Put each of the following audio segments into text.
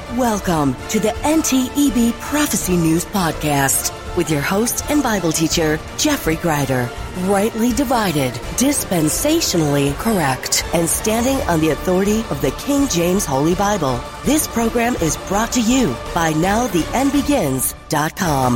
Welcome to the NTEB Prophecy News Podcast with your host and Bible teacher, Jeffrey Greider. Rightly divided, dispensationally correct, and standing on the authority of the King James Holy Bible. This program is brought to you by NowTheEndBegins.com.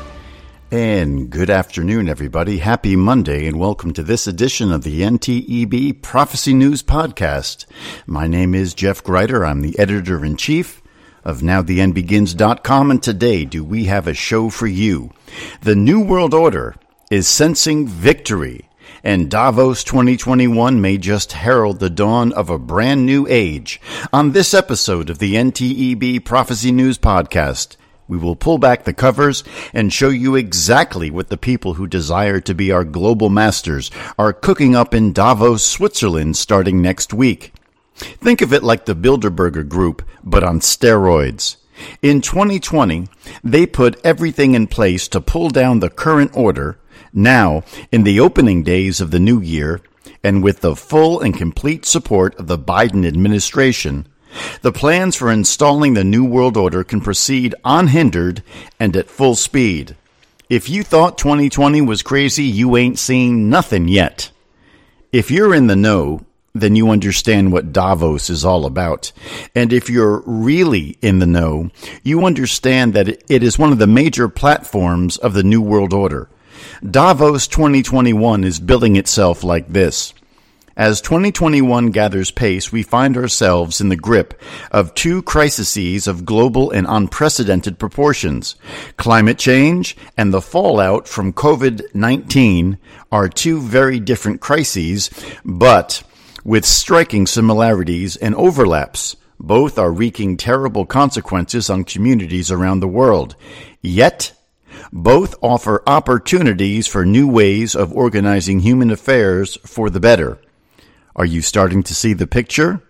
And good afternoon, everybody. Happy Monday, and welcome to this edition of the NTEB Prophecy News Podcast. My name is Jeff Greider. I'm the editor-in-chief of NowTheEndBegins.com, and today do we have a show for you. The New World Order is sensing victory, and Davos 2021 may just herald the dawn of a brand new age. On this episode of the NTEB Prophecy News Podcast, we will pull back the covers and show you exactly what the people who desire to be our global masters are cooking up in Davos, Switzerland, starting next week. Think of it like the Bilderberger Group, but on steroids. In 2020, they put everything in place to pull down the current order. Now, in the opening days of the new year, and with the full and complete support of the Biden administration, the plans for installing the New World Order can proceed unhindered and at full speed. If you thought 2020 was crazy, you ain't seen nothing yet. If you're in the know, then you understand what Davos is all about. And if you're really in the know, you understand that it is one of the major platforms of the New World Order. Davos 2021 is billing itself like this. As 2021 gathers pace, we find ourselves in the grip of two crises of global and unprecedented proportions. Climate change and the fallout from COVID-19 are two very different crises, but with striking similarities and overlaps. Both are wreaking terrible consequences on communities around the world. Yet, both offer opportunities for new ways of organizing human affairs for the better. Are you starting to see the picture?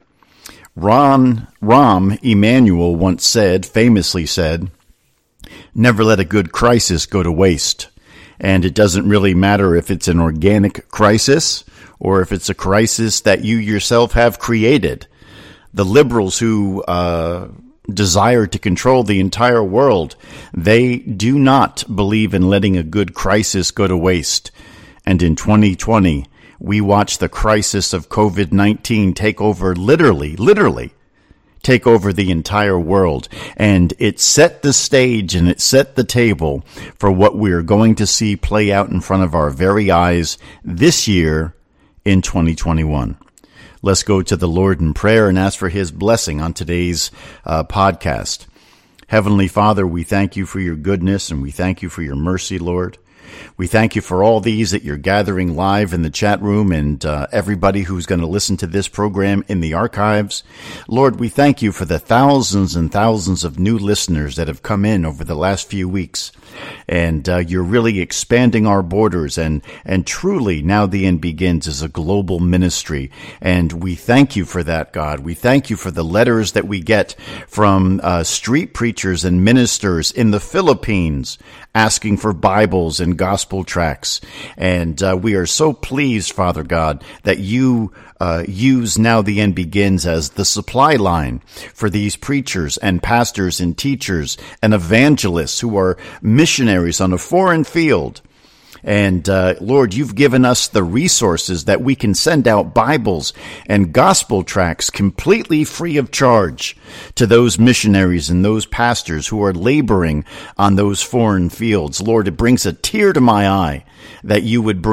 Rahm Emanuel once famously said, "Never let a good crisis go to waste." And it doesn't really matter if it's an organic crisis or if it's a crisis that you yourself have created. The liberals who desire to control the entire world, they do not believe in letting a good crisis go to waste. And in 2020, we watched the crisis of COVID-19 take over, literally take over the entire world. And it set the stage and it set the table for what we're going to see play out in front of our very eyes this year in 2021. Let's go to the Lord in prayer and ask for His blessing on today's podcast. Heavenly Father, we thank you for your goodness and we thank you for your mercy, Lord. We thank you for all these that you're gathering live in the chat room and everybody who's going to listen to this program in the archives. Lord, we thank you for the thousands and thousands of new listeners that have come in over the last few weeks. And you're really expanding our borders, and truly Now the End Begins is a global ministry. And we thank you for that, God. We thank you for the letters that we get from street preachers and ministers in the Philippines asking for Bibles and gospel tracts. And we are so pleased, Father God, that you use Now the End Begins as the supply line for these preachers and pastors and teachers and evangelists who are missionaries on a foreign field. And Lord, you've given us the resources that we can send out Bibles and gospel tracts completely free of charge to those missionaries and those pastors who are laboring on those foreign fields. Lord, it brings a tear to my eye that you would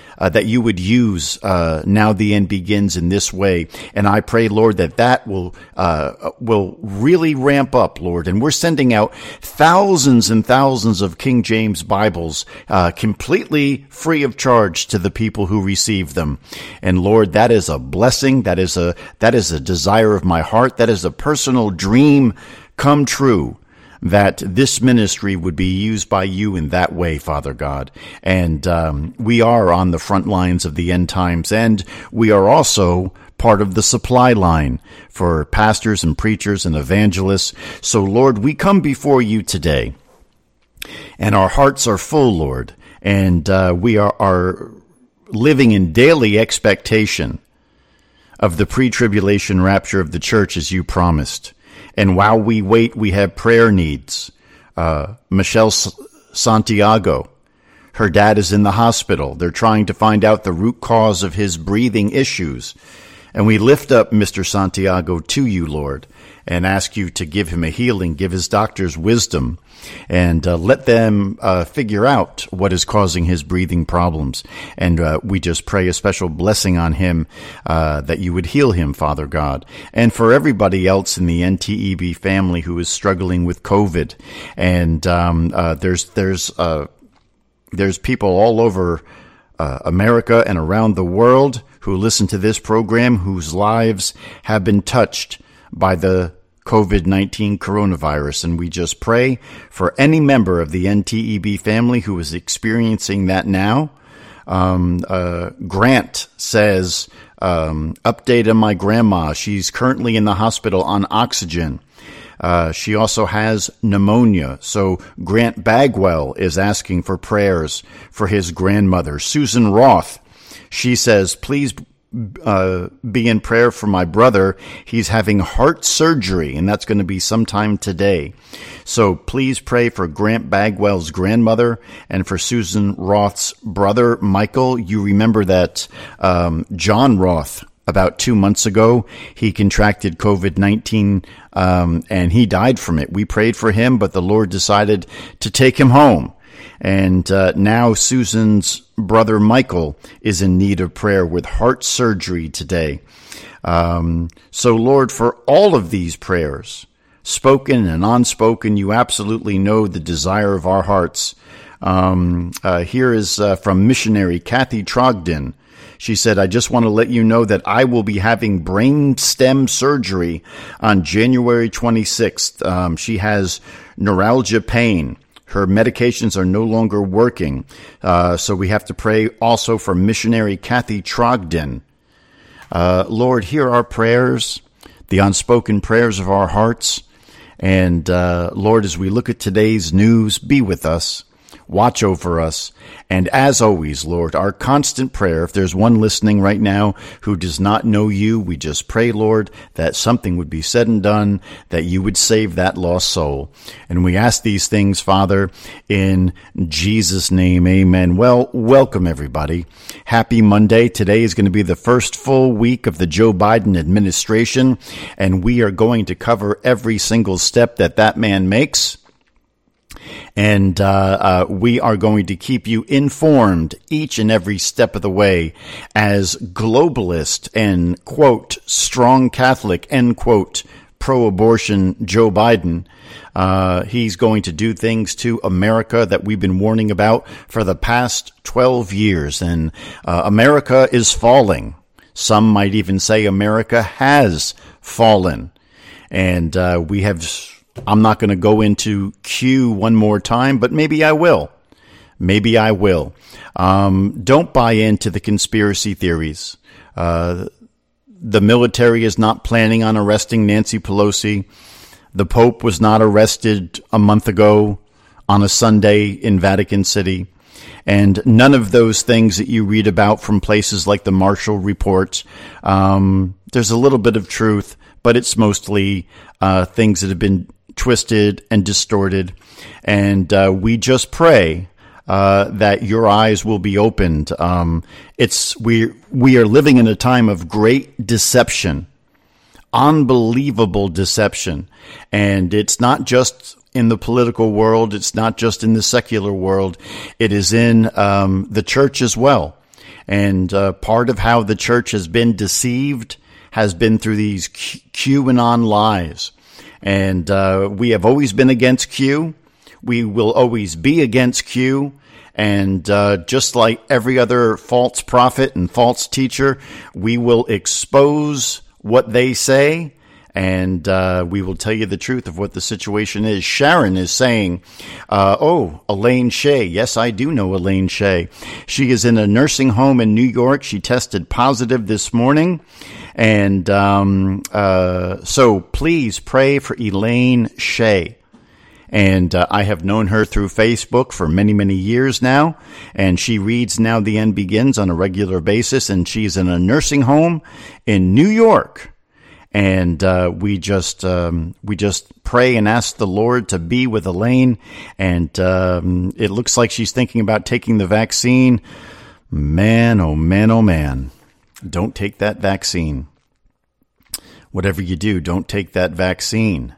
use Now the End Begins in this way. And I pray, Lord, that will really ramp up, Lord. And we're sending out thousands and thousands of King James Bibles completely free of charge to the people who receive them. And Lord, that is a blessing. That is a desire of my heart. That is a personal dream come true, that this ministry would be used by you in that way, Father God. And we are on the front lines of the end times, and we are also part of the supply line for pastors and preachers and evangelists. So, Lord, we come before you today, and our hearts are full, Lord, and we are living in daily expectation of the pre-tribulation rapture of the church as you promised. And while we wait, we have prayer needs. Michelle Santiago, her dad is in the hospital. They're trying to find out the root cause of his breathing issues. And we lift up Mr. Santiago to you, Lord, and ask you to give him a healing, give his doctors wisdom, and let them figure out what is causing his breathing problems. And we just pray a special blessing on him, that you would heal him, Father God. And for everybody else in the NTEB family who is struggling with COVID. And there's people all over America and around the world who listen to this program whose lives have been touched by the COVID-19 coronavirus. And we just pray for any member of the NTEB family who is experiencing that now. Grant says, update on my grandma. She's currently in the hospital on oxygen. She also has pneumonia. So Grant Bagwell is asking for prayers for his grandmother. Susan Roth, she says, please be in prayer for my brother. He's having heart surgery, and that's going to be sometime today. So please pray for Grant Bagwell's grandmother and for Susan Roth's brother, Michael. You remember that John Roth, about 2 months ago, he contracted COVID-19, and he died from it. We prayed for him, but the Lord decided to take him home. And now Susan's brother Michael is in need of prayer with heart surgery today. So, Lord, for all of these prayers, spoken and unspoken, you absolutely know the desire of our hearts. Here is from missionary Kathy Trogdon. She said, I just want to let you know that I will be having brain stem surgery on January 26th. She has neuralgia pain. Her medications are no longer working. So we have to pray also for missionary Kathy Trogdon. Lord, hear our prayers, the unspoken prayers of our hearts. And Lord, as we look at today's news, be with us. Watch over us. And as always, Lord, our constant prayer, if there's one listening right now who does not know you, we just pray, Lord, that something would be said and done, that you would save that lost soul. And we ask these things, Father, in Jesus' name, amen. Well, welcome, everybody. Happy Monday. Today is going to be the first full week of the Joe Biden administration, and we are going to cover every single step that man makes. And we are going to keep you informed each and every step of the way as globalist and, quote, strong Catholic, end quote, pro-abortion Joe Biden. He's going to do things to America that we've been warning about for the past 12 years. And America is falling. Some might even say America has fallen. And we have... I'm not going to go into Q one more time, but maybe I will. Maybe I will. Don't buy into the conspiracy theories. The military is not planning on arresting Nancy Pelosi. The Pope was not arrested a month ago on a Sunday in Vatican City. And none of those things that you read about from places like the Marshall Report, there's a little bit of truth, but it's mostly things that have been twisted and distorted. And we just pray that your eyes will be opened. We are living in a time of great deception, unbelievable deception. And it's not just in the political world. It's not just in the secular world. It is in the church as well. And part of how the church has been deceived has been through these QAnon lies. And we have always been against Q. We will always be against Q. And just like every other false prophet and false teacher, we will expose what they say, and we will tell you the truth of what the situation is. Sharon is saying, Elaine Shea. Yes, I do know Elaine Shea. She is in a nursing home in New York. She tested positive this morning. And so please pray for Elaine Shea. And I have known her through Facebook for many, many years now. And she reads Now the End Begins on a regular basis. And she's in a nursing home in New York. And we just pray and ask the Lord to be with Elaine. And it looks like she's thinking about taking the vaccine. Man, oh man, oh man. Don't take that vaccine. Whatever you do, don't take that vaccine.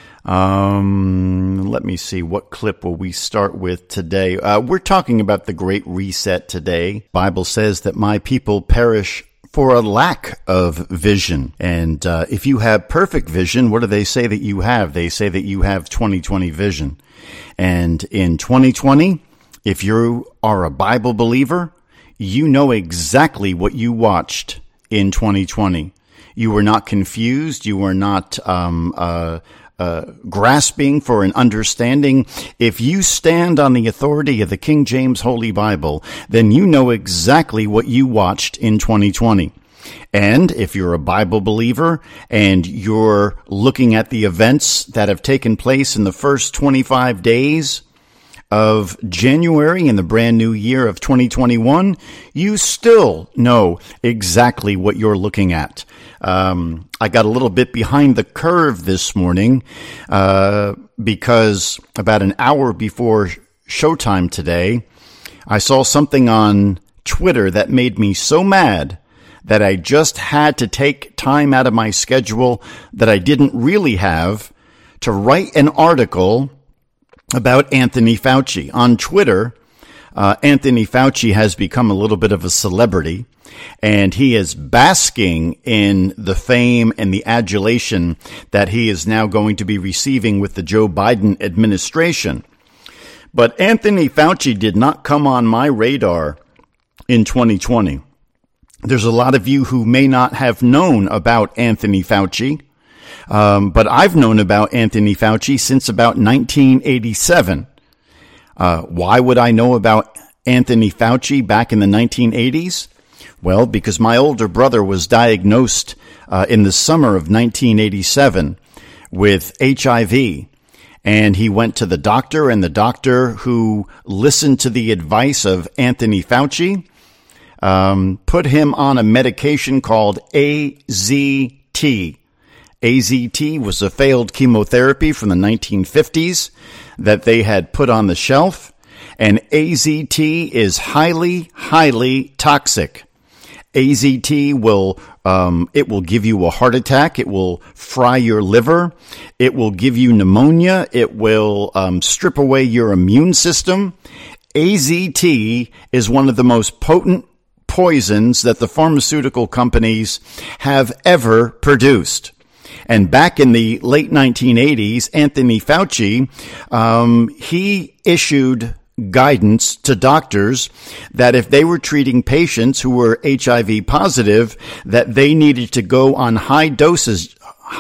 Let me see. What clip will we start with today? We're talking about the Great Reset today. The Bible says that my people perish for a lack of vision. And if you have perfect vision, what do they say that you have? They say that you have 20/20 vision. And in 2020, if you are a Bible believer, you know exactly what you watched in 2020. You were not confused. You were not grasping for an understanding. If you stand on the authority of the King James Holy Bible, then you know exactly what you watched in 2020. And if you're a Bible believer and you're looking at the events that have taken place in the first 25 days of January in the brand new year of 2021, you still know exactly what you're looking at. I got a little bit behind the curve this morning because about an hour before showtime today, I saw something on Twitter that made me so mad that I just had to take time out of my schedule that I didn't really have to write an article about Anthony Fauci. On Twitter, Anthony Fauci has become a little bit of a celebrity, and he is basking in the fame and the adulation that he is now going to be receiving with the Joe Biden administration. But Anthony Fauci did not come on my radar in 2020. There's a lot of you who may not have known about Anthony Fauci. But I've known about Anthony Fauci since about 1987. Why would I know about Anthony Fauci back in the 1980s? Well, because my older brother was diagnosed in the summer of 1987 with HIV. And he went to the doctor, and the doctor who listened to the advice of Anthony Fauci put him on a medication called AZT. AZT was a failed chemotherapy from the 1950s that they had put on the shelf, and AZT is highly, highly toxic. AZT will give you a heart attack. It will fry your liver. It will give you pneumonia. It will strip away your immune system. AZT is one of the most potent poisons that the pharmaceutical companies have ever produced. And back in the late 1980s, Anthony Fauci, he issued guidance to doctors that if they were treating patients who were HIV positive, that they needed to go on high dosages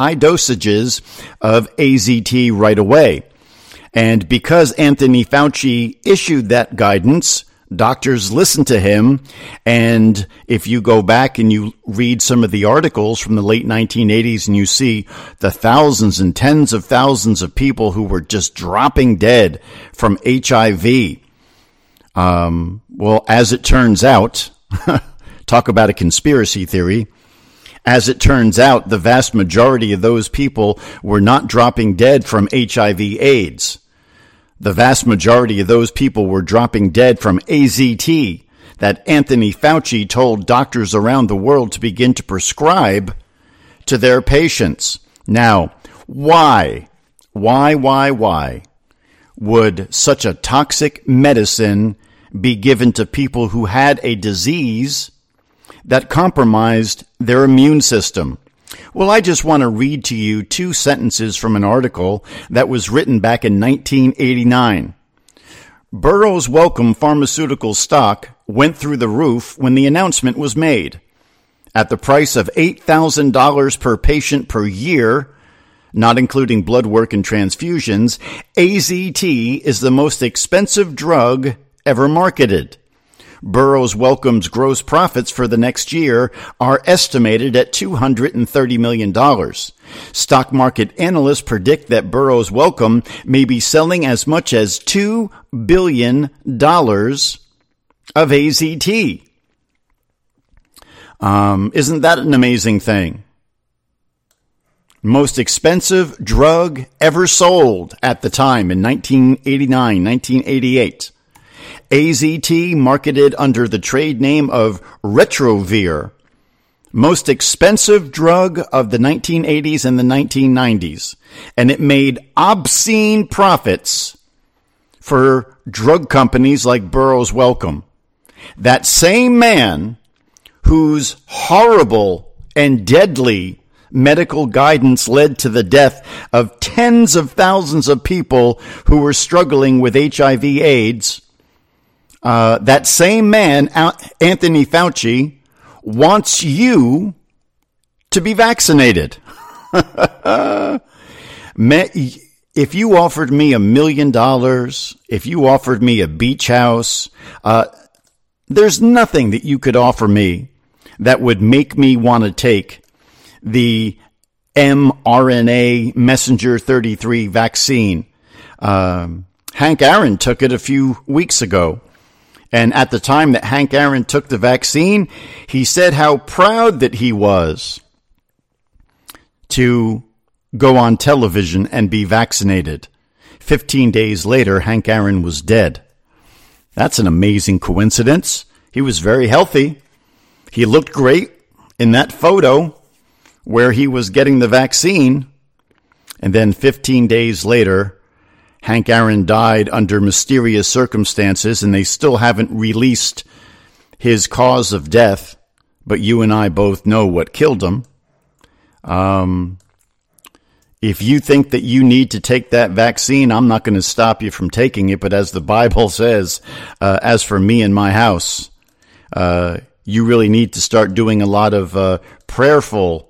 of AZT right away. And because Anthony Fauci issued that guidance, doctors listened to him, and if you go back and you read some of the articles from the late 1980s and you see the thousands and tens of thousands of people who were just dropping dead from HIV, well, as it turns out, talk about a conspiracy theory, as it turns out, the vast majority of those people were not dropping dead from HIV/AIDS. The vast majority of those people were dropping dead from AZT that Anthony Fauci told doctors around the world to begin to prescribe to their patients. Now, why would such a toxic medicine be given to people who had a disease that compromised their immune system? Well, I just want to read to you 2 sentences from an article that was written back in 1989. Burroughs Wellcome pharmaceutical stock went through the roof when the announcement was made. At the price of $8,000 per patient per year, not including blood work and transfusions, AZT is the most expensive drug ever marketed. Burroughs Wellcome's gross profits for the next year are estimated at $230 million. Stock market analysts predict that Burroughs Wellcome may be selling as much as $2 billion of AZT. Isn't that an amazing thing? Most expensive drug ever sold at the time in 1989, 1988. AZT, marketed under the trade name of Retrovir. Most expensive drug of the 1980s and the 1990s. And it made obscene profits for drug companies like Burroughs Wellcome. That same man whose horrible and deadly medical guidance led to the death of tens of thousands of people who were struggling with HIV/AIDS. That same man, Anthony Fauci, wants you to be vaccinated. If you offered me $1 million, if you offered me a beach house, there's nothing that you could offer me that would make me want to take the mRNA messenger 33 vaccine. Hank Aaron took it a few weeks ago. And at the time that Hank Aaron took the vaccine, he said how proud that he was to go on television and be vaccinated. 15 days later, Hank Aaron was dead. That's an amazing coincidence. He was very healthy. He looked great in that photo where he was getting the vaccine, and then 15 days later, Hank Aaron died under mysterious circumstances, and they still haven't released his cause of death, but you and I both know what killed him. If you think that you need to take that vaccine, I'm not going to stop you from taking it, but as the Bible says, as for me and my house, you really need to start doing a lot of prayerful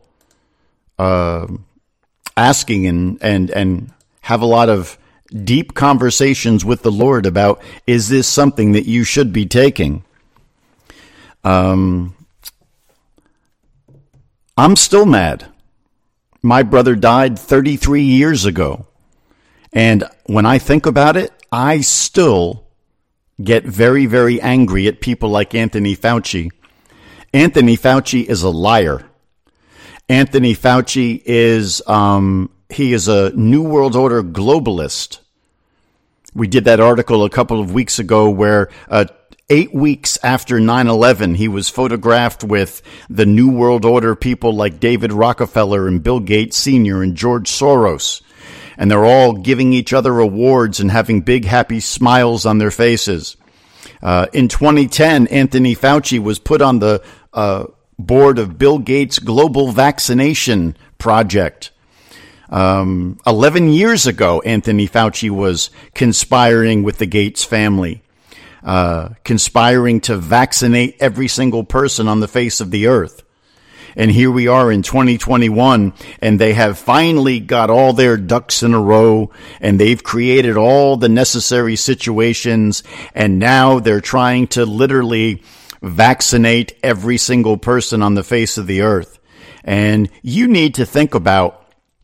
asking and have a lot of deep conversations with the Lord about, is this something that you should be taking? I'm still mad. My brother died 33 years ago. And when I think about it, I still get very, very angry at people like Anthony Fauci. Anthony Fauci is a liar. Anthony Fauci is, he is a New World Order globalist. We did that article a couple of weeks ago where 8 weeks after 9/11, he was photographed with the New World Order people like David Rockefeller and Bill Gates Sr. and George Soros. And they're all giving each other awards and having big, happy smiles on their faces. In 2010, Anthony Fauci was put on the board of Bill Gates' Global Vaccination Project. 11 years ago, Anthony Fauci was conspiring with the Gates family, conspiring to vaccinate every single person on the face of the earth. And here we are in 2021, and they have finally got all their ducks in a row, and they've created all the necessary situations, and now they're trying to literally vaccinate every single person on the face of the earth. And you need to think about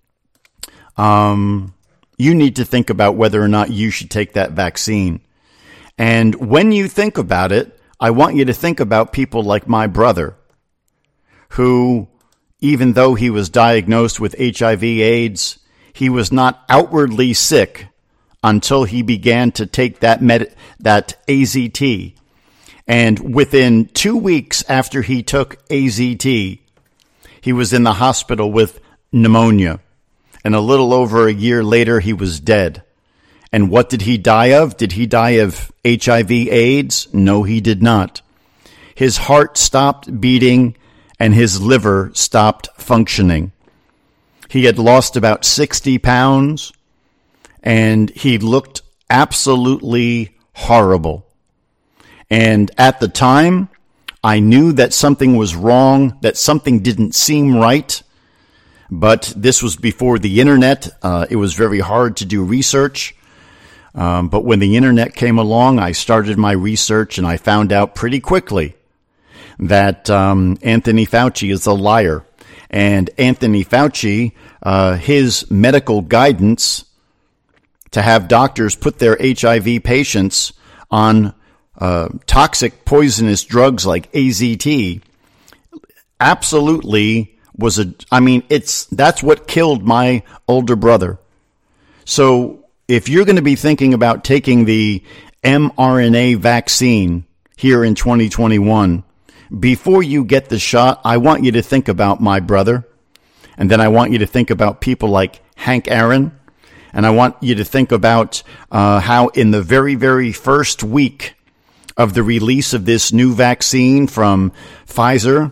whether or not you should take that vaccine. And when you think about it, I want you to think about people like my brother, who, even though he was diagnosed with HIV/AIDS, he was not outwardly sick until he began to take that AZT. And within 2 weeks after he took AZT, he was in the hospital with pneumonia. And a little over a year later, he was dead. And what did he die of? Did he die of HIV/AIDS? No, he did not. His heart stopped beating and his liver stopped functioning. He had lost about 60 pounds and he looked absolutely horrible. And at the time, I knew that something was wrong, that something didn't seem right. But this was before the internet. It was very hard to do research. But when the internet came along, I started my research and I found out pretty quickly that Anthony Fauci is a liar. And Anthony Fauci, his medical guidance to have doctors put their HIV patients on toxic, poisonous drugs like AZT absolutely that's what killed my older brother. So if you're going to be thinking about taking the mRNA vaccine here in 2021, before you get the shot, I want you to think about my brother. And then I want you to think about people like Hank Aaron. And I want you to think about how in the very, very first week of the release of this new vaccine from Pfizer,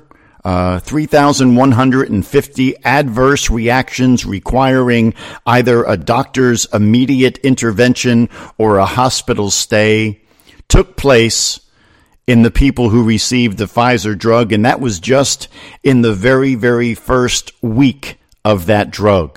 3,150 adverse reactions requiring either a doctor's immediate intervention or a hospital stay took place in the people who received the Pfizer drug, and that was just in the very, very first week of that drug.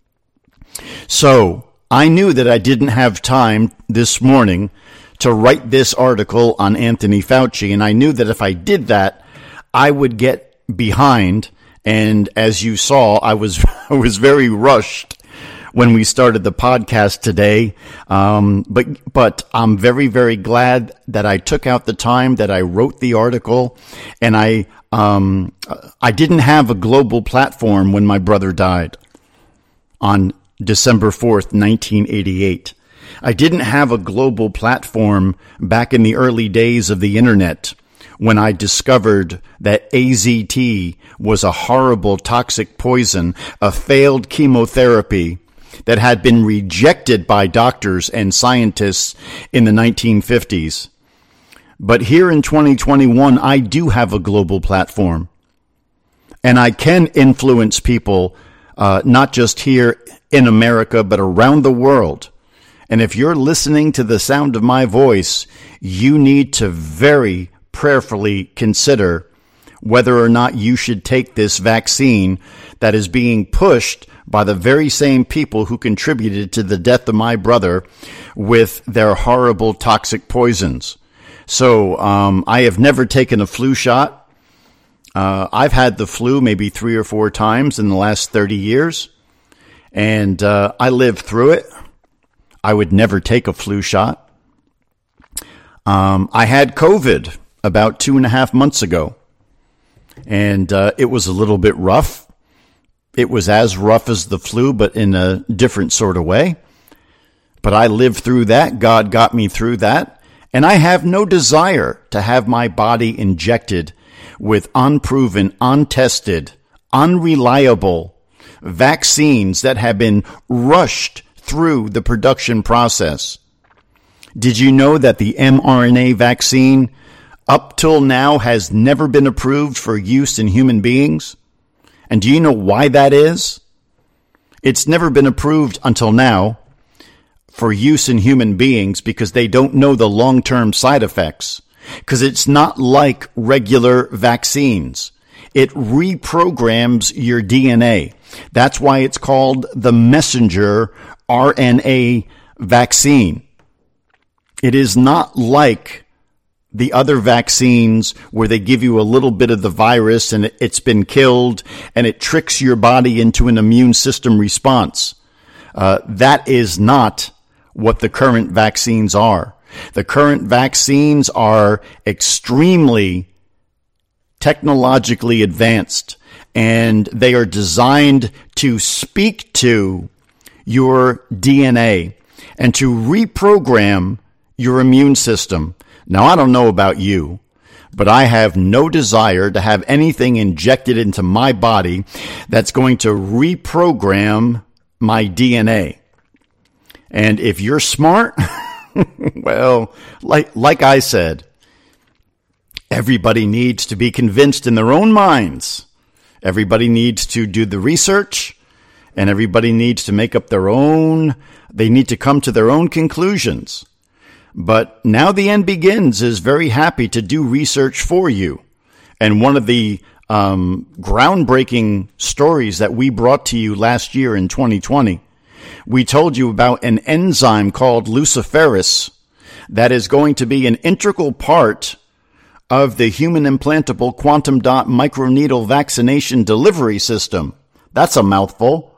So I knew that I didn't have time this morning to write this article on Anthony Fauci, and I knew that if I did that, I would get behind. And as you saw, I was very rushed when we started the podcast today. But I'm very, very glad that I took out the time, that I wrote the article, and I didn't have a global platform when my brother died on December 4th, 1988. I didn't have a global platform back in the early days of the internet when I discovered that AZT was a horrible toxic poison, a failed chemotherapy that had been rejected by doctors and scientists in the 1950s. But here in 2021, I do have a global platform. And I can influence people, not just here in America, but around the world. And if you're listening to the sound of my voice, you need to very prayerfully consider whether or not you should take this vaccine that is being pushed by the very same people who contributed to the death of my brother with their horrible toxic poisons. So I have never taken a flu shot. I've had the flu maybe 3 or 4 times in the last 30 years, and I lived through it. I would never take a flu shot. I had COVID about 2.5 months ago, and it was a little bit rough. It was as rough as the flu, but in a different sort of way. But I lived through that. God got me through that. And I have no desire to have my body injected with unproven, untested, unreliable vaccines that have been rushed through the production process. Did you know that the mRNA vaccine up till now has never been approved for use in human beings? And do you know why that is? It's never been approved until now for use in human beings because they don't know the long-term side effects. Because it's not like regular vaccines. It reprograms your DNA. That's why it's called the messenger RNA vaccine. It is not like the other vaccines where they give you a little bit of the virus and it's been killed and it tricks your body into an immune system response. That is not what the current vaccines are. The current vaccines are extremely technologically advanced, and they are designed to speak to your DNA and to reprogram your immune system. Now, I don't know about you, but I have no desire to have anything injected into my body that's going to reprogram my DNA. And if you're smart, well, like I said, everybody needs to be convinced in their own minds. Everybody needs to do the research, and everybody needs to make up they need to come to their own conclusions. But Now the End Begins is very happy to do research for you. And one of the groundbreaking stories that we brought to you last year in 2020, we told you about an enzyme called luciferase that is going to be an integral part of the human implantable quantum dot microneedle vaccination delivery system. That's a mouthful.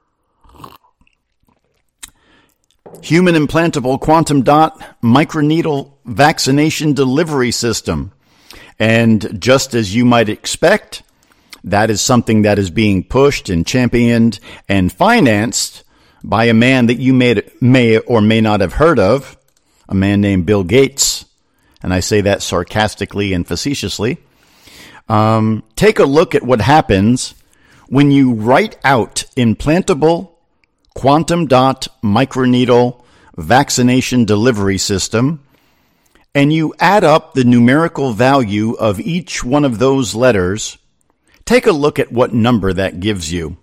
Human implantable quantum dot microneedle vaccination delivery system. And just as you might expect, That is something that is being pushed and championed and financed by a man that you may or may not have heard of, a man named Bill Gates. And I say that sarcastically and facetiously. Take a look at what happens when you write out implantable quantum dot microneedle vaccination delivery system, and you add up the numerical value of each one of those letters. Take a look at what number that gives you.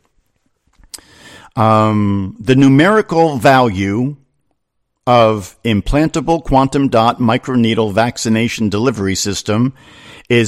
The numerical value of implantable quantum dot microneedle vaccination delivery system is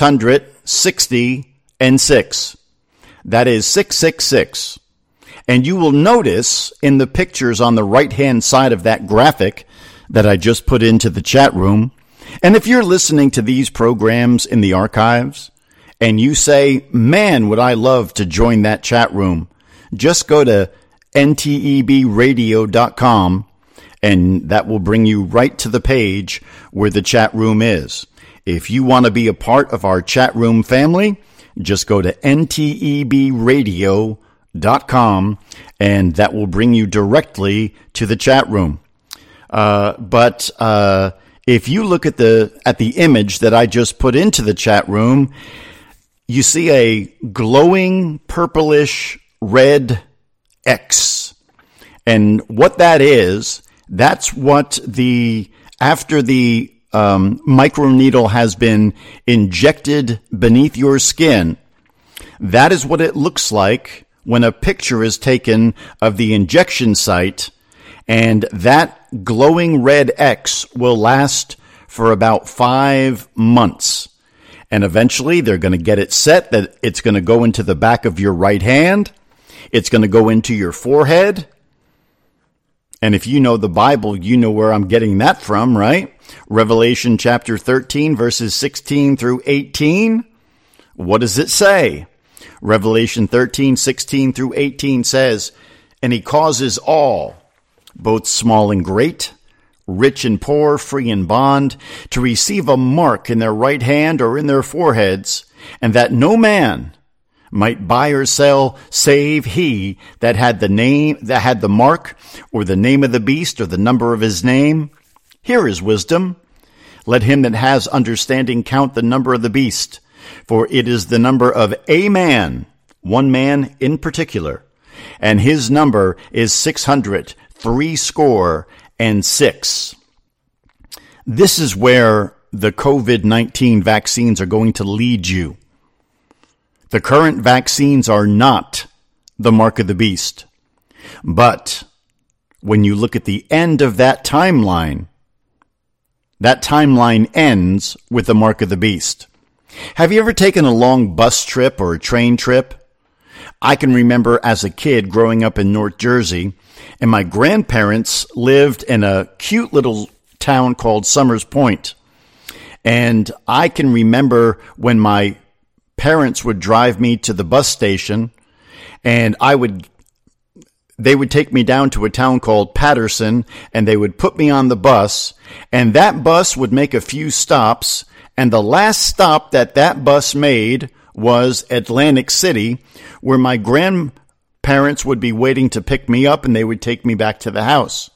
666. That is 666. And you will notice in the pictures on the right-hand side of that graphic that I just put into the chat room, and if you're listening to these programs in the archives and you say, man, would I love to join that chat room, just go to ntebradio.com and that will bring you right to the page where the chat room is. If you want to be a part of our chat room family, just go to ntebradio.com and that will bring you directly to the chat room. But if you look at the image that I just put into the chat room, you see a glowing purplish red X. And what that is, that's what after the microneedle has been injected beneath your skin, that is what it looks like when a picture is taken of the injection site, and that glowing red X will last for about 5 months. And eventually they're going to get it set that it's going to go into the back of your right hand. It's going to go into your forehead. And if you know the Bible, you know where I'm getting that from, right? Revelation chapter 13, verses 16 through 18. What does it say? Revelation 13, 16 through 18 says, "And he causes all, both small and great, rich and poor, free and bond, to receive a mark in their right hand or in their foreheads, and that no man might buy or sell save he that had the mark or the name of the beast or the number of his name. Here is wisdom. Let him that has understanding count the number of the beast, for it is the number of a man, one man in particular, and his number is 666. This is where the COVID-19 vaccines are going to lead you. The current vaccines are not the mark of the beast. But when you look at the end of that timeline ends with the mark of the beast. Have you ever taken a long bus trip or a train trip? I can remember as a kid growing up in North Jersey, and my grandparents lived in a cute little town called Summers Point. And I can remember when my parents would drive me to the bus station, and they would take me down to a town called Patterson, and they would put me on the bus, and that bus would make a few stops, and the last stop that bus made was Atlantic City, where my grandparents would be waiting to pick me up, and they would take me back to the house.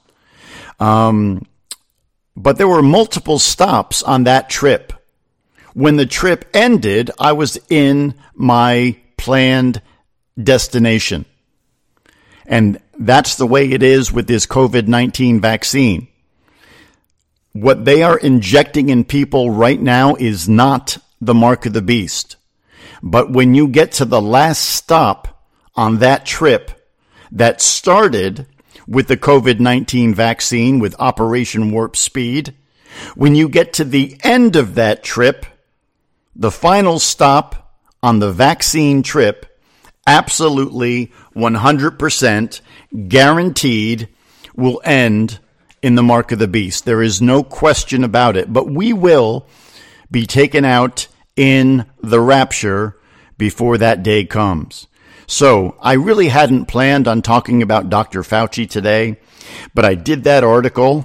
But there were multiple stops on that trip. When the trip ended, I was in my planned destination. And that's the way it is with this COVID-19 vaccine. What they are injecting in people right now is not the mark of the beast. But when you get to the last stop on that trip that started with the COVID-19 vaccine with Operation Warp Speed, when you get to the end of that trip, the final stop on the vaccine trip, absolutely 100% guaranteed will end in the mark of the beast. There is no question about it. But we will be taken out in the rapture before that day comes. So I really hadn't planned on talking about Dr. Fauci today, but I did that article,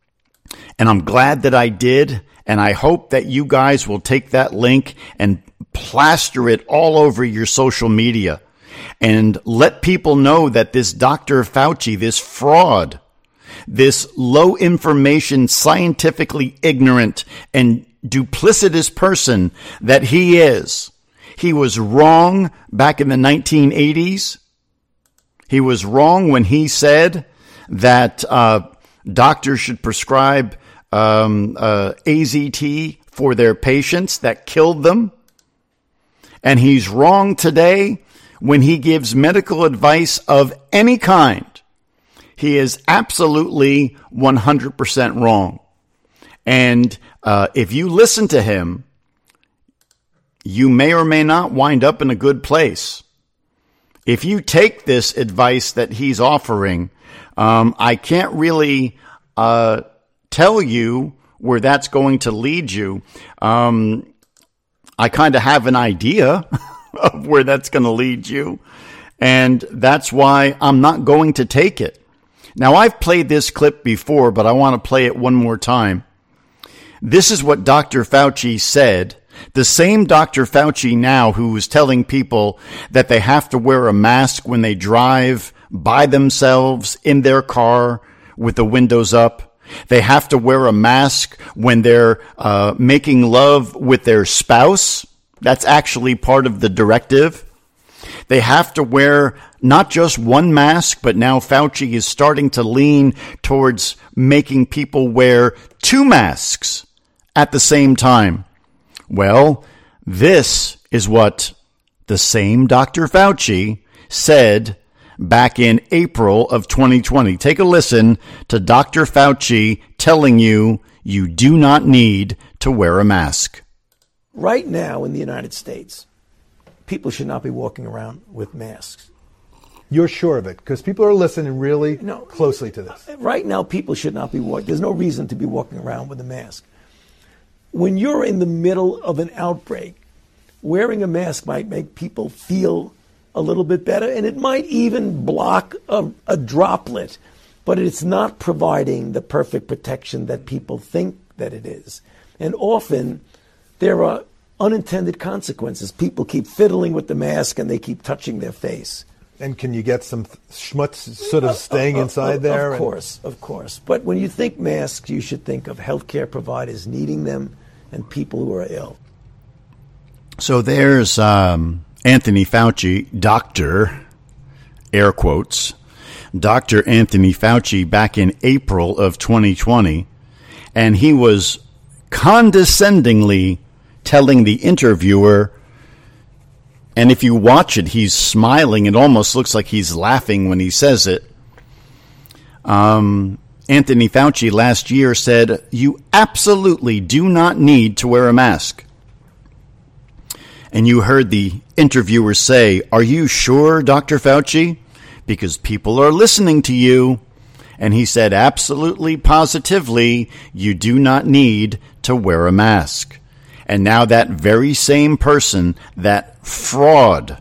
and I'm glad that I did. And I hope that you guys will take that link and plaster it all over your social media and let people know that this Dr. Fauci, this fraud, this low information, scientifically ignorant and duplicitous person that he is. He was wrong back in the 1980s. He was wrong when he said that doctors should prescribe AZT for their patients that killed them. And he's wrong today when he gives medical advice of any kind. He is absolutely 100% wrong. And if you listen to him, you may or may not wind up in a good place. If you take this advice that he's offering, I can't really tell you where that's going to lead you. I kind of have an idea of where that's going to lead you, and that's why I'm not going to take it. Now, I've played this clip before, but I want to play it one more time. This is what Dr. Fauci said. The same Dr. Fauci now who is telling people that they have to wear a mask when they drive by themselves in their car with the windows up. They have to wear a mask when they're making love with their spouse. That's actually part of the directive. They have to wear not just one mask, but now Fauci is starting to lean towards making people wear two masks at the same time. Well, this is what the same Dr. Fauci said back in April of 2020. Take a listen to Dr. Fauci telling you you do not need to wear a mask. Right now in the United States, people should not be walking around with masks. You're sure of it? Because people are listening really closely to this. Right now, people should not be walking. There's no reason to be walking around with a mask. When you're in the middle of an outbreak, wearing a mask might make people feel a little bit better, and it might even block a droplet, but it's not providing the perfect protection that people think that it is. And often, there are unintended consequences. People keep fiddling with the mask, and they keep touching their face. And can you get some schmutz sort of staying inside there? Of course. But when you think masks, you should think of healthcare providers needing them and people who are ill. So there's Anthony Fauci, Dr. air quotes, Dr. Anthony Fauci back in April of 2020, and he was condescendingly telling the interviewer, and if you watch it, he's smiling. It almost looks like he's laughing when he says it. Anthony Fauci last year said, "You absolutely do not need to wear a mask." And you heard the interviewer say, "Are you sure, Dr. Fauci? Because people are listening to you." And he said, "Absolutely, positively, you do not need to wear a mask." And now that very same person, that fraud,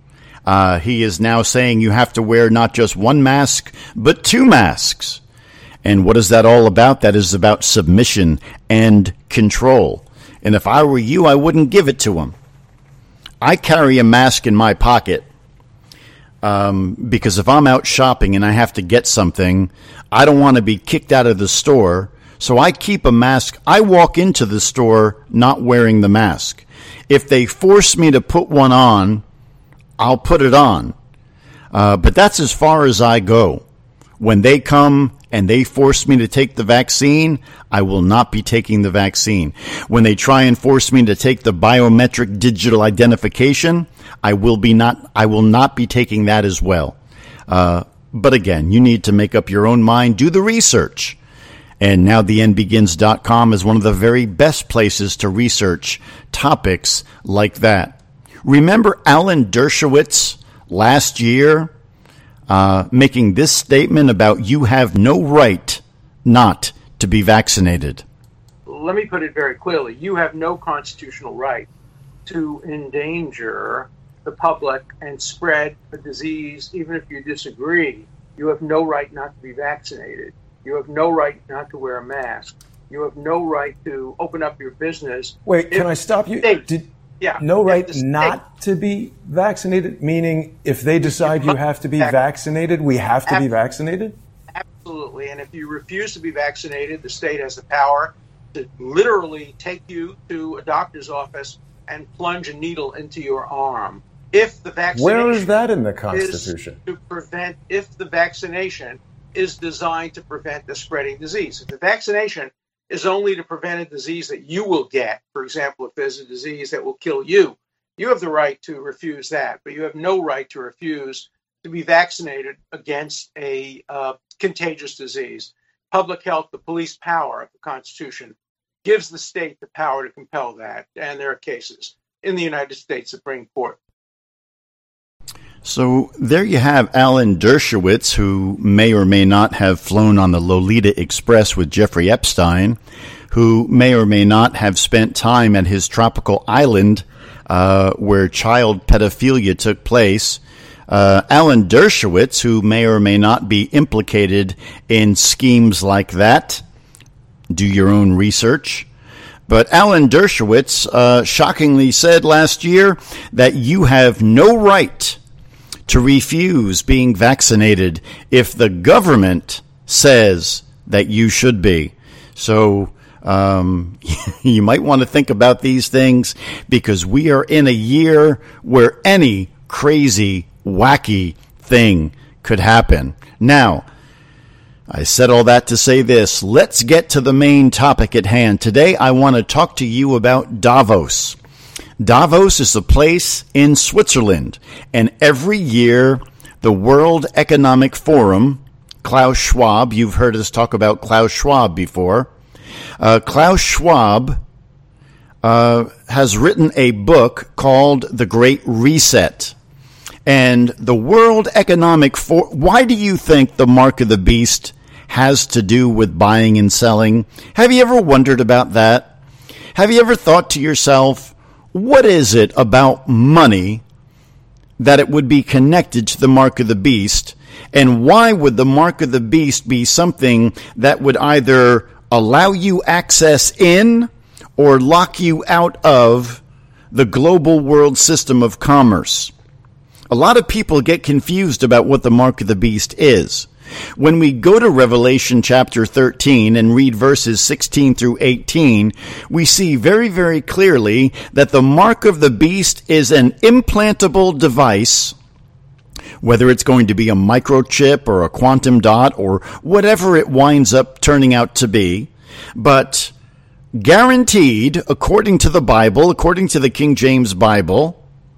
he is now saying you have to wear not just one mask, but two masks. And what is that all about? That is about submission and control. And if I were you, I wouldn't give it to him. I carry a mask in my pocket because if I'm out shopping and I have to get something, I don't want to be kicked out of the store. So I keep a mask. I walk into the store not wearing the mask. If they force me to put one on, I'll put it on. But that's as far as I go. When they come and they force me to take the vaccine, I will not be taking the vaccine. When they try and force me to take the biometric digital identification, I will not be taking that as well. But again, you need to make up your own mind, do the research. And now theendbegins.com is one of the very best places to research topics like that. Remember Alan Dershowitz last year making this statement about you have no right not to be vaccinated? Let me put it very clearly. You have no constitutional right to endanger the public and spread the disease, even if you disagree. You have no right not to be vaccinated. You have no right not to wear a mask. You have no right to open up your business. Wait, can I stop you? Yeah. No right not to be vaccinated, meaning if they decide you have to be vaccinated, we have to be vaccinated? Absolutely. And if you refuse to be vaccinated, the state has the power to literally take you to a doctor's office and plunge a needle into your arm. If the vaccination Where is that in the Constitution? If the vaccination is designed to prevent the spreading disease. If the vaccination is only to prevent a disease that you will get, for example, if there's a disease that will kill you, you have the right to refuse that, but you have no right to refuse to be vaccinated against a contagious disease. Public health, the police power of the Constitution, gives the state the power to compel that, and there are cases in the United States Supreme Court. So there you have Alan Dershowitz, who may or may not have flown on the Lolita Express with Jeffrey Epstein, who may or may not have spent time at his tropical island where child pedophilia took place. Alan Dershowitz, who may or may not be implicated in schemes like that. Do your own research. But Alan Dershowitz shockingly said last year that you have no right to refuse being vaccinated if the government says that you should be. So you might want to think about these things, because we are in a year where any crazy, wacky thing could happen. Now, I said all that to say this. Let's get to the main topic at hand. Today, I want to talk to you about Davos. Davos is a place in Switzerland, and every year, the World Economic Forum, Klaus Schwab, you've heard us talk about Klaus Schwab before. Klaus Schwab has written a book called The Great Reset. And the World Economic Forum, why do you think the mark of the beast has to do with buying and selling? Have you ever wondered about that? Have you ever thought to yourself, what is it about money that it would be connected to the mark of the beast? And why would the mark of the beast be something that would either allow you access in or lock you out of the global world system of commerce? A lot of people get confused about what the mark of the beast is. When we go to Revelation chapter 13 and read verses 16 through 18, we see very, very clearly that the mark of the beast is an implantable device, whether it's going to be a microchip or a quantum dot or whatever it winds up turning out to be, but guaranteed, according to the Bible, according to the King James Bible,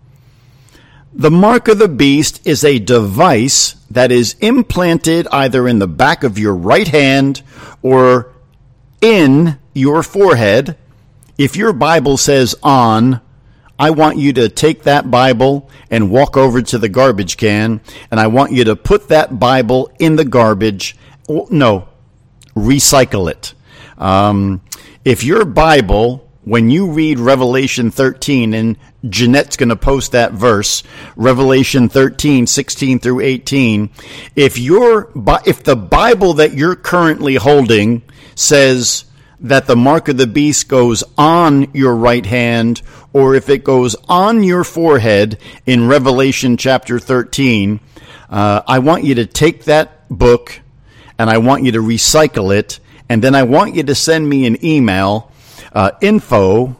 the mark of the beast is a device that is implanted either in the back of your right hand or in your forehead. If your Bible says on, I want you to take that Bible and walk over to the garbage can, and I want you to put that Bible in the garbage. No, recycle it. If your Bible, when you read Revelation 13, and Jeanette's going to post that verse, Revelation 13, 16 through 18. If the Bible that you're currently holding says that the mark of the beast goes on your right hand, or if it goes on your forehead in Revelation chapter 13, I want you to take that book and I want you to recycle it, and then I want you to send me an email, info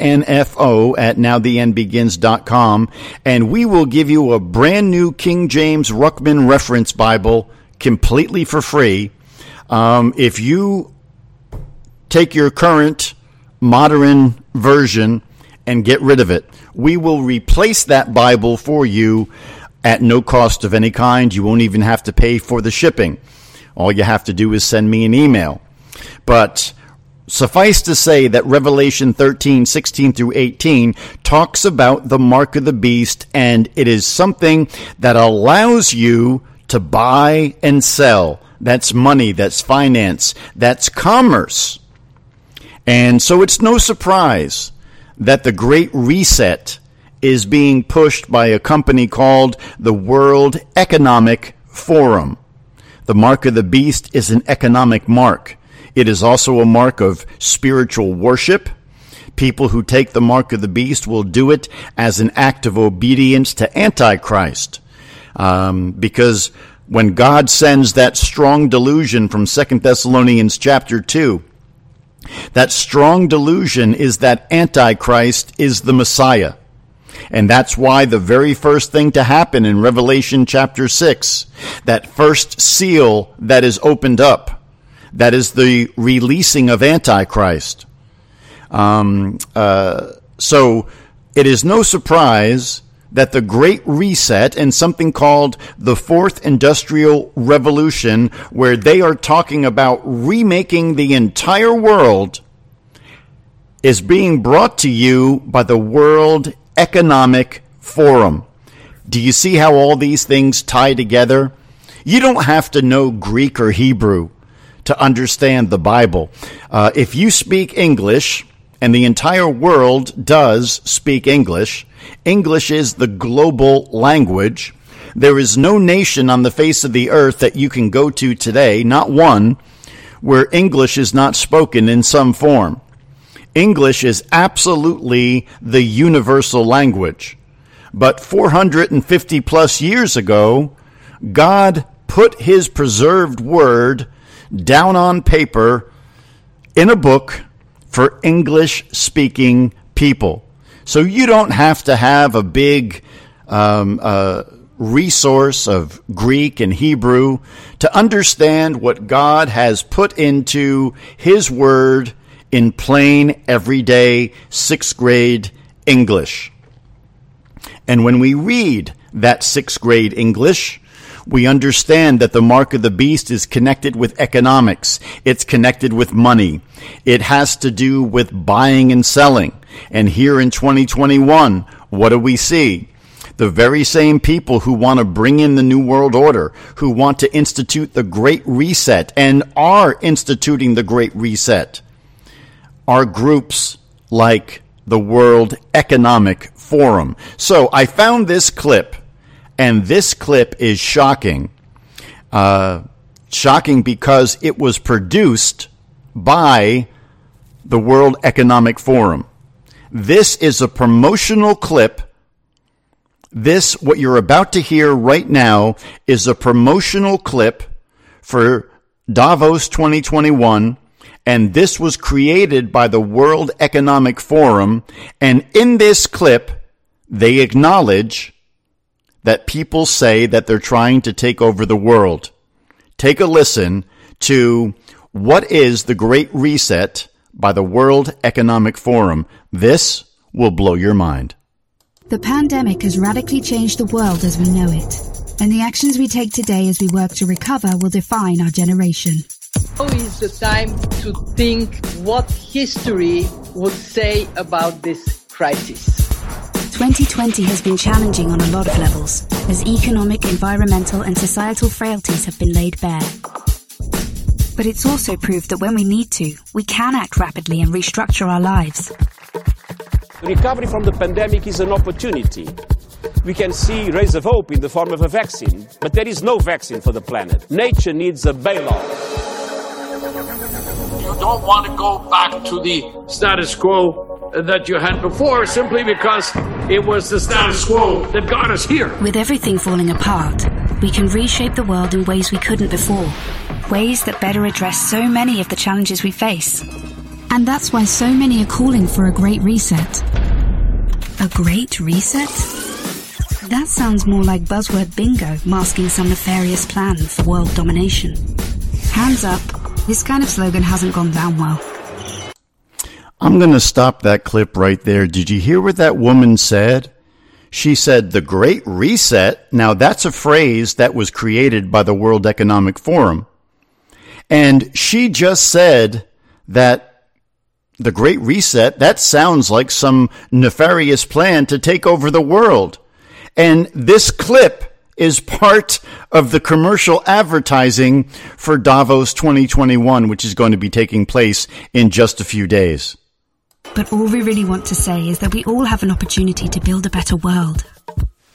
at nowtheendbegins.com, and we will give you a brand new King James Ruckman Reference Bible completely for free. If you take your current modern version and get rid of it, we will replace that Bible for you at no cost of any kind. You won't even have to pay for the shipping. All you have to do is send me an email. But suffice to say that Revelation 13, 16 through 18 talks about the mark of the beast, and it is something that allows you to buy and sell. That's money, that's finance, that's commerce. And so it's no surprise that the Great Reset is being pushed by a company called the World Economic Forum. The mark of the beast is an economic mark. It is also a mark of spiritual worship, People who take the mark of the beast will do it as an act of obedience to Antichrist. Because when God sends that strong delusion from 2 Thessalonians chapter 2, that strong delusion is that Antichrist is the Messiah. And that's why the very first thing to happen in Revelation chapter 6, that first seal that is opened up, that is the releasing of Antichrist. So it is no surprise that the Great Reset and something called the Fourth Industrial Revolution, where they are talking about remaking the entire world, is being brought to you by the World Economic Forum. Do you see how all these things tie together? You don't have to know Greek or Hebrew to understand the Bible. If you speak English, and the entire world does speak English, English is the global language. There is no nation on the face of the earth that you can go to today, not one, where English is not spoken in some form. English is absolutely the universal language. But 450 plus years ago, God put his preserved word down on paper in a book for English-speaking people. So you don't have to have a big resource of Greek and Hebrew to understand what God has put into his word in plain, everyday, 6th grade English. And when we read that 6th grade English, we understand that the mark of the beast is connected with economics. It's connected with money. It has to do with buying and selling. And here in 2021, what do we see? The very same people who want to bring in the New World Order, who want to institute the Great Reset and are instituting the Great Reset, are groups like the World Economic Forum. So I found this clip. And this clip is shocking. Shocking because it was produced by the World Economic Forum. This is a promotional clip. This, what you're about to hear right now, is a promotional clip for Davos 2021. And this was created by the World Economic Forum. And in this clip, they acknowledge that people say that they're trying to take over the world. Take a listen to what is the Great Reset by the World Economic Forum. This will blow your mind. The pandemic has radically changed the world as we know it, and the actions we take today as we work to recover will define our generation. Now is the time to think what history would say about this crisis. 2020 has been challenging on a lot of levels, as economic, environmental and societal frailties have been laid bare. But it's also proved that when we need to, we can act rapidly and restructure our lives. Recovery from the pandemic is an opportunity. We can see rays of hope in the form of a vaccine, but there is no vaccine for the planet. Nature needs a bailout. You don't want to go back to the status quo that you had before simply because it was the status quo that got us here. With everything falling apart, we can reshape the world in ways we couldn't before. Ways that better address so many of the challenges we face. And that's why so many are calling for a great reset. A great reset? That sounds more like buzzword bingo masking some nefarious plan for world domination. Hands up, this kind of slogan hasn't gone down well. I'm going to stop that clip right there. Did you hear what that woman said? She said the Great Reset. Now, that's a phrase that was created by the World Economic Forum. And she just said that the Great Reset, that sounds like some nefarious plan to take over the world. And this clip is part of the commercial advertising for Davos 2021, which is going to be taking place in just a few days. But all we really want to say is that we all have an opportunity to build a better world.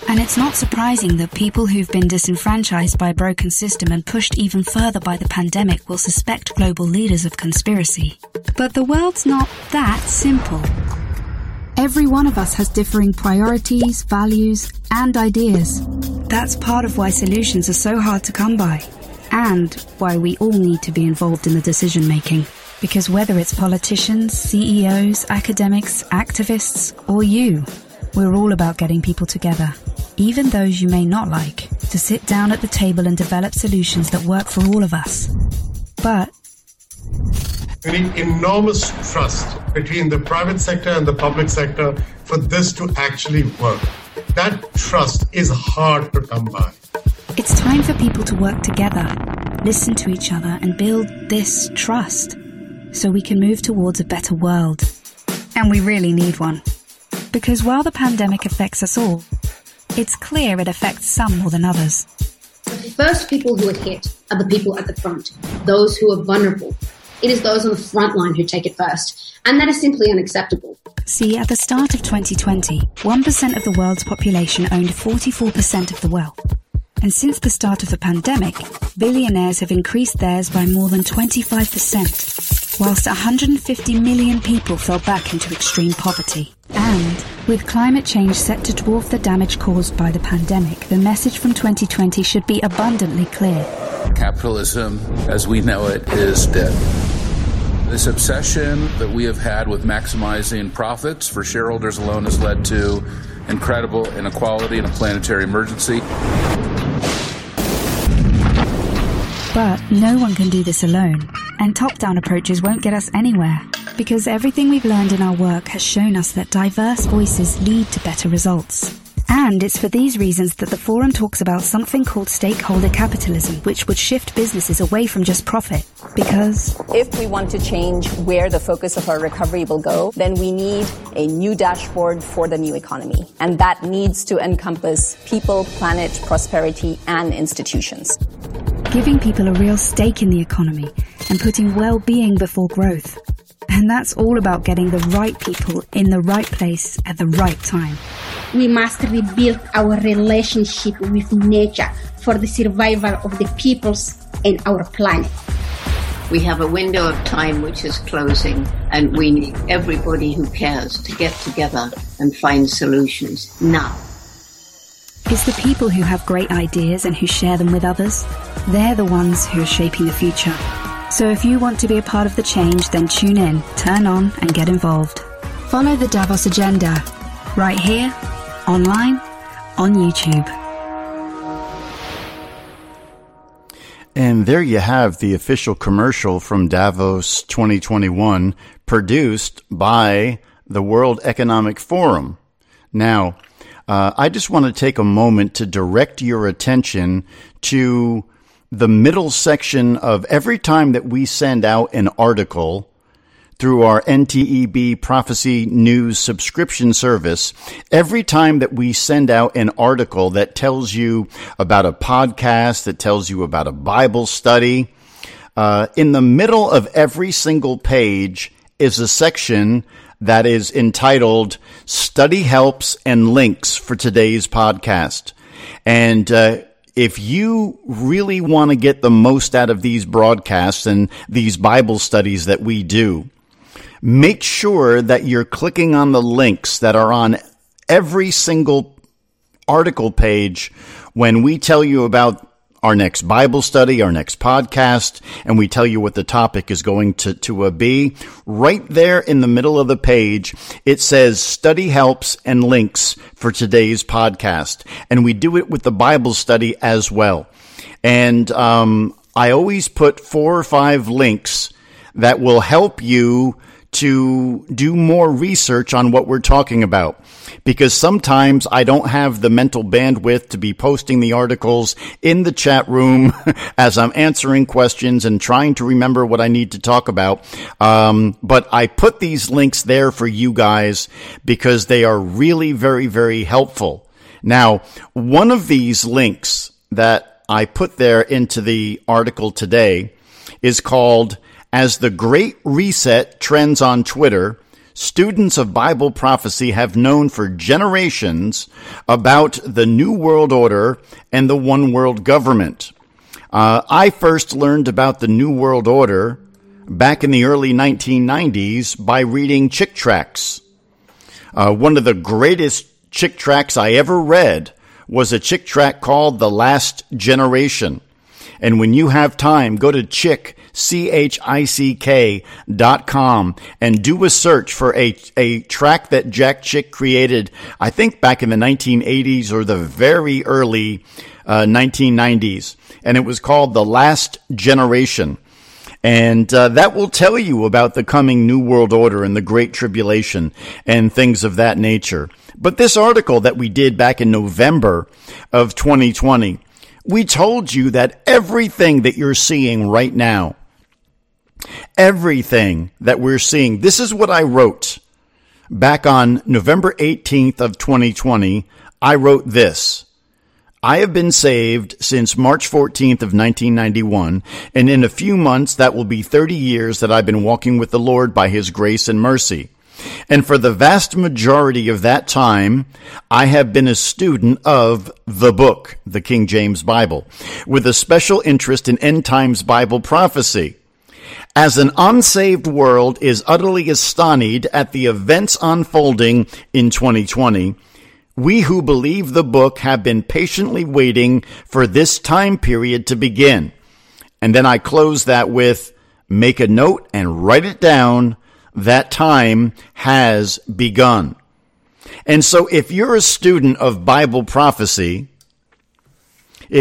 And it's not surprising that people who've been disenfranchised by a broken system and pushed even further by the pandemic will suspect global leaders of conspiracy. But the world's not that simple. Every one of us has differing priorities, values, and ideas. That's part of why solutions are so hard to come by, and why we all need to be involved in the decision-making. Because whether it's politicians, CEOs, academics, activists, or you, we're all about getting people together, even those you may not like, to sit down at the table and develop solutions that work for all of us. But we need enormous trust between the private sector and the public sector for this to actually work. That trust is hard to come by. It's time for people to work together, listen to each other, and build this trust so we can move towards a better world. And we really need one. Because while the pandemic affects us all, it's clear it affects some more than others. The first people who are hit are the people at the front, those who are vulnerable. It is those on the front line who take it first, and that is simply unacceptable. See, at the start of 2020, 1% of the world's population owned 44% of the wealth. And since the start of the pandemic, billionaires have increased theirs by more than 25%, whilst 150 million people fell back into extreme poverty. And with climate change set to dwarf the damage caused by the pandemic, the message from 2020 should be abundantly clear. Capitalism, as we know it, is dead. This obsession that we have had with maximizing profits for shareholders alone has led to incredible inequality and a planetary emergency. But no one can do this alone, and top-down approaches won't get us anywhere, because everything we've learned in our work has shown us that diverse voices lead to better results. And it's for these reasons that the Forum talks about something called stakeholder capitalism, which would shift businesses away from just profit. Because if we want to change where the focus of our recovery will go, then we need a new dashboard for the new economy. And that needs to encompass people, planet, prosperity, and institutions. Giving people a real stake in the economy and putting well-being before growth. And that's all about getting the right people in the right place at the right time. We must rebuild our relationship with nature for the survival of the peoples and our planet. We have a window of time which is closing, and we need everybody who cares to get together and find solutions now. It's the people who have great ideas and who share them with others. They're the ones who are shaping the future. So if you want to be a part of the change, then tune in, turn on, and get involved. Follow the Davos Agenda, right here, online, on YouTube. And there you have the official commercial from Davos 2021, produced by the World Economic Forum. Now, I just want to take a moment to direct your attention to the middle section of every time that we send out an article through our NTEB Prophecy News subscription service. Every time that we send out an article that tells you about a podcast, that tells you about a Bible study, in the middle of every single page is a section that is entitled Study Helps and Links for Today's Podcast. And if you really want to get the most out of these broadcasts and these Bible studies that we do, make sure that you're clicking on the links that are on every single article page when we tell you about our next Bible study, our next podcast, and we tell you what the topic is going to be. Right there in the middle of the page, it says Study Helps and Links for Today's Podcast. And we do it with the Bible study as well. And I always put 4 or 5 links that will help you to do more research on what we're talking about. Because sometimes I don't have the mental bandwidth to be posting the articles in the chat room as I'm answering questions and trying to remember what I need to talk about. But I put these links there for you guys because they are really very, very helpful. Now, one of these links that I put there into the article today is called As the Great Reset Trends on Twitter, students of Bible prophecy have known for generations about the New World Order and the one world government. I first learned about the New World Order back in the early 1990s by reading Chick tracts. One of the greatest Chick tracts I ever read was a Chick tract called The Last Generation. And when you have time, go to CHICK.com and do a search for a tract that Jack Chick created, I think back in the 1980s or the very early 1990s. And it was called The Last Generation. And that will tell you about the coming New World Order and the Great Tribulation and things of that nature. But this article that we did back in November of 2020, we told you that everything that you're seeing right now, everything that we're seeing, this is what I wrote back on November 18th of 2020. I wrote this. I have been saved since March 14th of 1991, and in a few months that will be 30 years that I've been walking with the Lord by His grace and mercy. And for the vast majority of that time, I have been a student of the book, the King James Bible, with a special interest in end times Bible prophecy. As an unsaved world is utterly astonished at the events unfolding in 2020, we who believe the book have been patiently waiting for this time period to begin. And then I close that with, make a note and write it down. That time has begun. And so if you're a student of Bible prophecy, you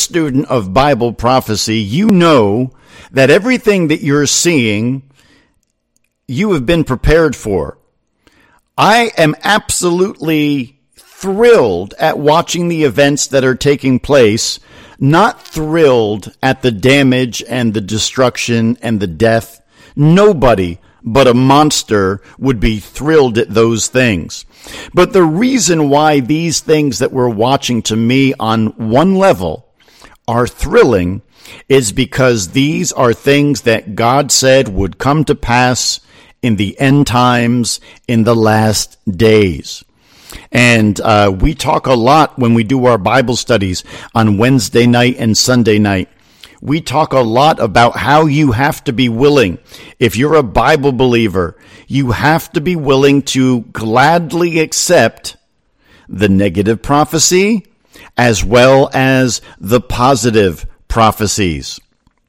know that everything that you're seeing, you have been prepared for. I am absolutely thrilled at watching the events that are taking place, not thrilled at the damage and the destruction and the death. Nobody but a monster would be thrilled at those things. But the reason why these things that we're watching, to me, on one level, are thrilling is because these are things that God said would come to pass in the end times, in the last days. And we talk a lot when we do our Bible studies on Wednesday night and Sunday night. We talk a lot about how you have to be willing. If you're a Bible believer, you have to be willing to gladly accept the negative prophecy as well as the positive prophecies.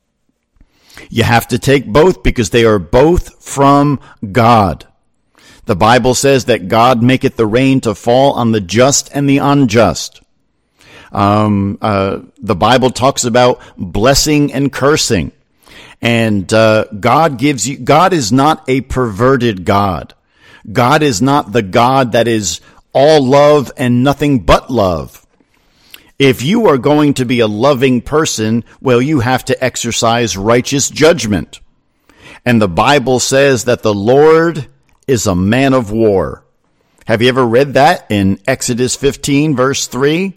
You have to take both because they are both from God. The Bible says that God maketh the rain to fall on the just and the unjust. The Bible talks about blessing and cursing. And God is not a perverted God. God is not the God that is all love and nothing but love. If you are going to be a loving person, well, you have to exercise righteous judgment. And the Bible says that the Lord is a man of war. Have you ever read that in Exodus 15, verse 3?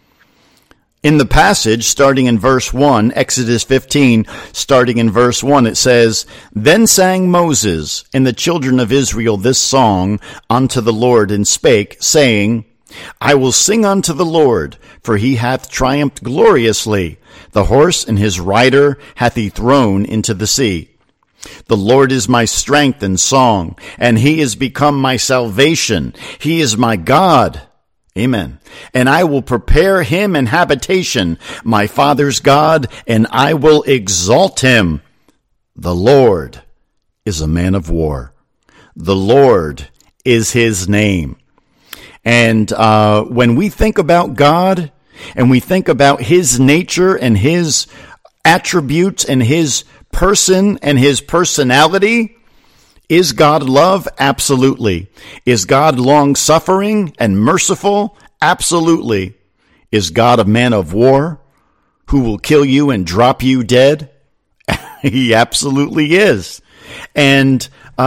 In the passage, starting in verse 1, Exodus 15, starting in verse 1, it says, Then sang Moses and the children of Israel this song unto the Lord, and spake, saying, I will sing unto the Lord, for he hath triumphed gloriously. The horse and his rider hath he thrown into the sea. The Lord is my strength and song, and he is become my salvation. He is my God. Amen. And I will prepare him an habitation, my father's God, and I will exalt him. The Lord is a man of war. The Lord is his name. And when we think about God, and we think about his nature and his attributes and his person and his personality, is God love? Absolutely. Is God long-suffering and merciful? Absolutely. Is God a man of war who will kill you and drop you dead? He absolutely is. And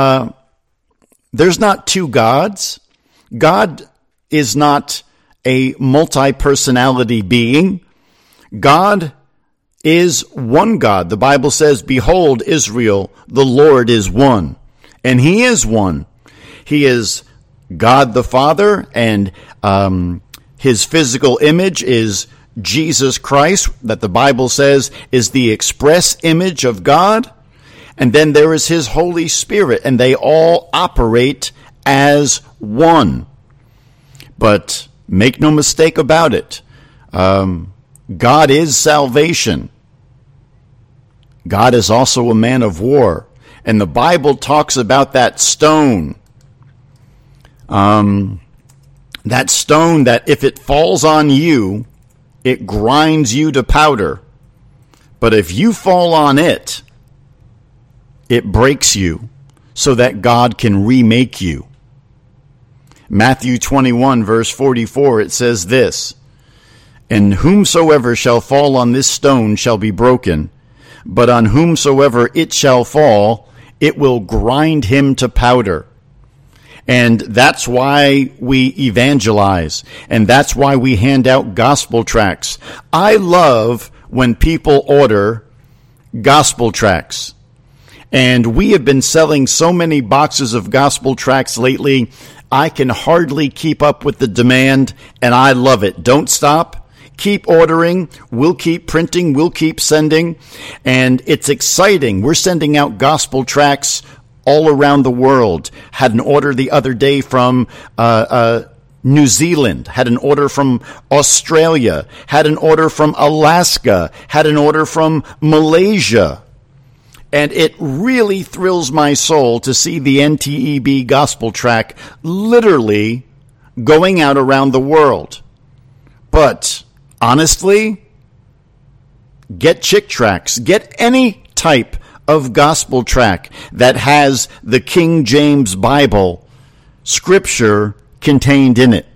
there's not two gods. God is not a multi-personality being. God is one God. The Bible says, Behold, Israel, the Lord is one. And he is one. He is God the Father, and his physical image is Jesus Christ, that the Bible says is the express image of God. And then there is his Holy Spirit, and they all operate as one. But make no mistake about it, God is salvation. God is also a man of war. And the Bible talks about that stone. That stone that if it falls on you, it grinds you to powder. But if you fall on it, it breaks you so that God can remake you. Matthew 21, verse 44, it says this, "And whomsoever shall fall on this stone shall be broken, but on whomsoever it shall fall, it will grind him to powder." And that's why we evangelize, and that's why we hand out gospel tracts. I love when people order gospel tracts. And we have been selling so many boxes of gospel tracts lately, I can hardly keep up with the demand, and I love it. Don't stop. Keep ordering. We'll keep printing. We'll keep sending. And it's exciting. We're sending out gospel tracts all around the world. Had an order the other day from New Zealand, had an order from Australia, had an order from Alaska, had an order from Malaysia. And it really thrills my soul to see the NTEB gospel tract literally going out around the world. But honestly, get Chick tracts, get any type of gospel tract that has the King James Bible scripture contained in it.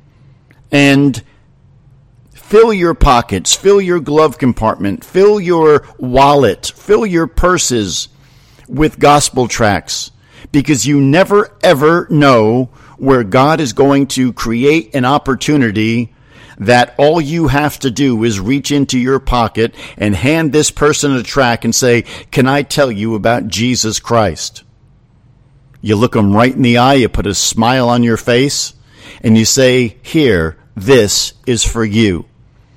And fill your pockets, fill your glove compartment, fill your wallet, fill your purses with gospel tracts, because you never ever know where God is going to create an opportunity that all you have to do is reach into your pocket and hand this person a tract and say, "Can I tell you about Jesus Christ?" You look them right in the eye, you put a smile on your face, and you say, "Here, this is for you."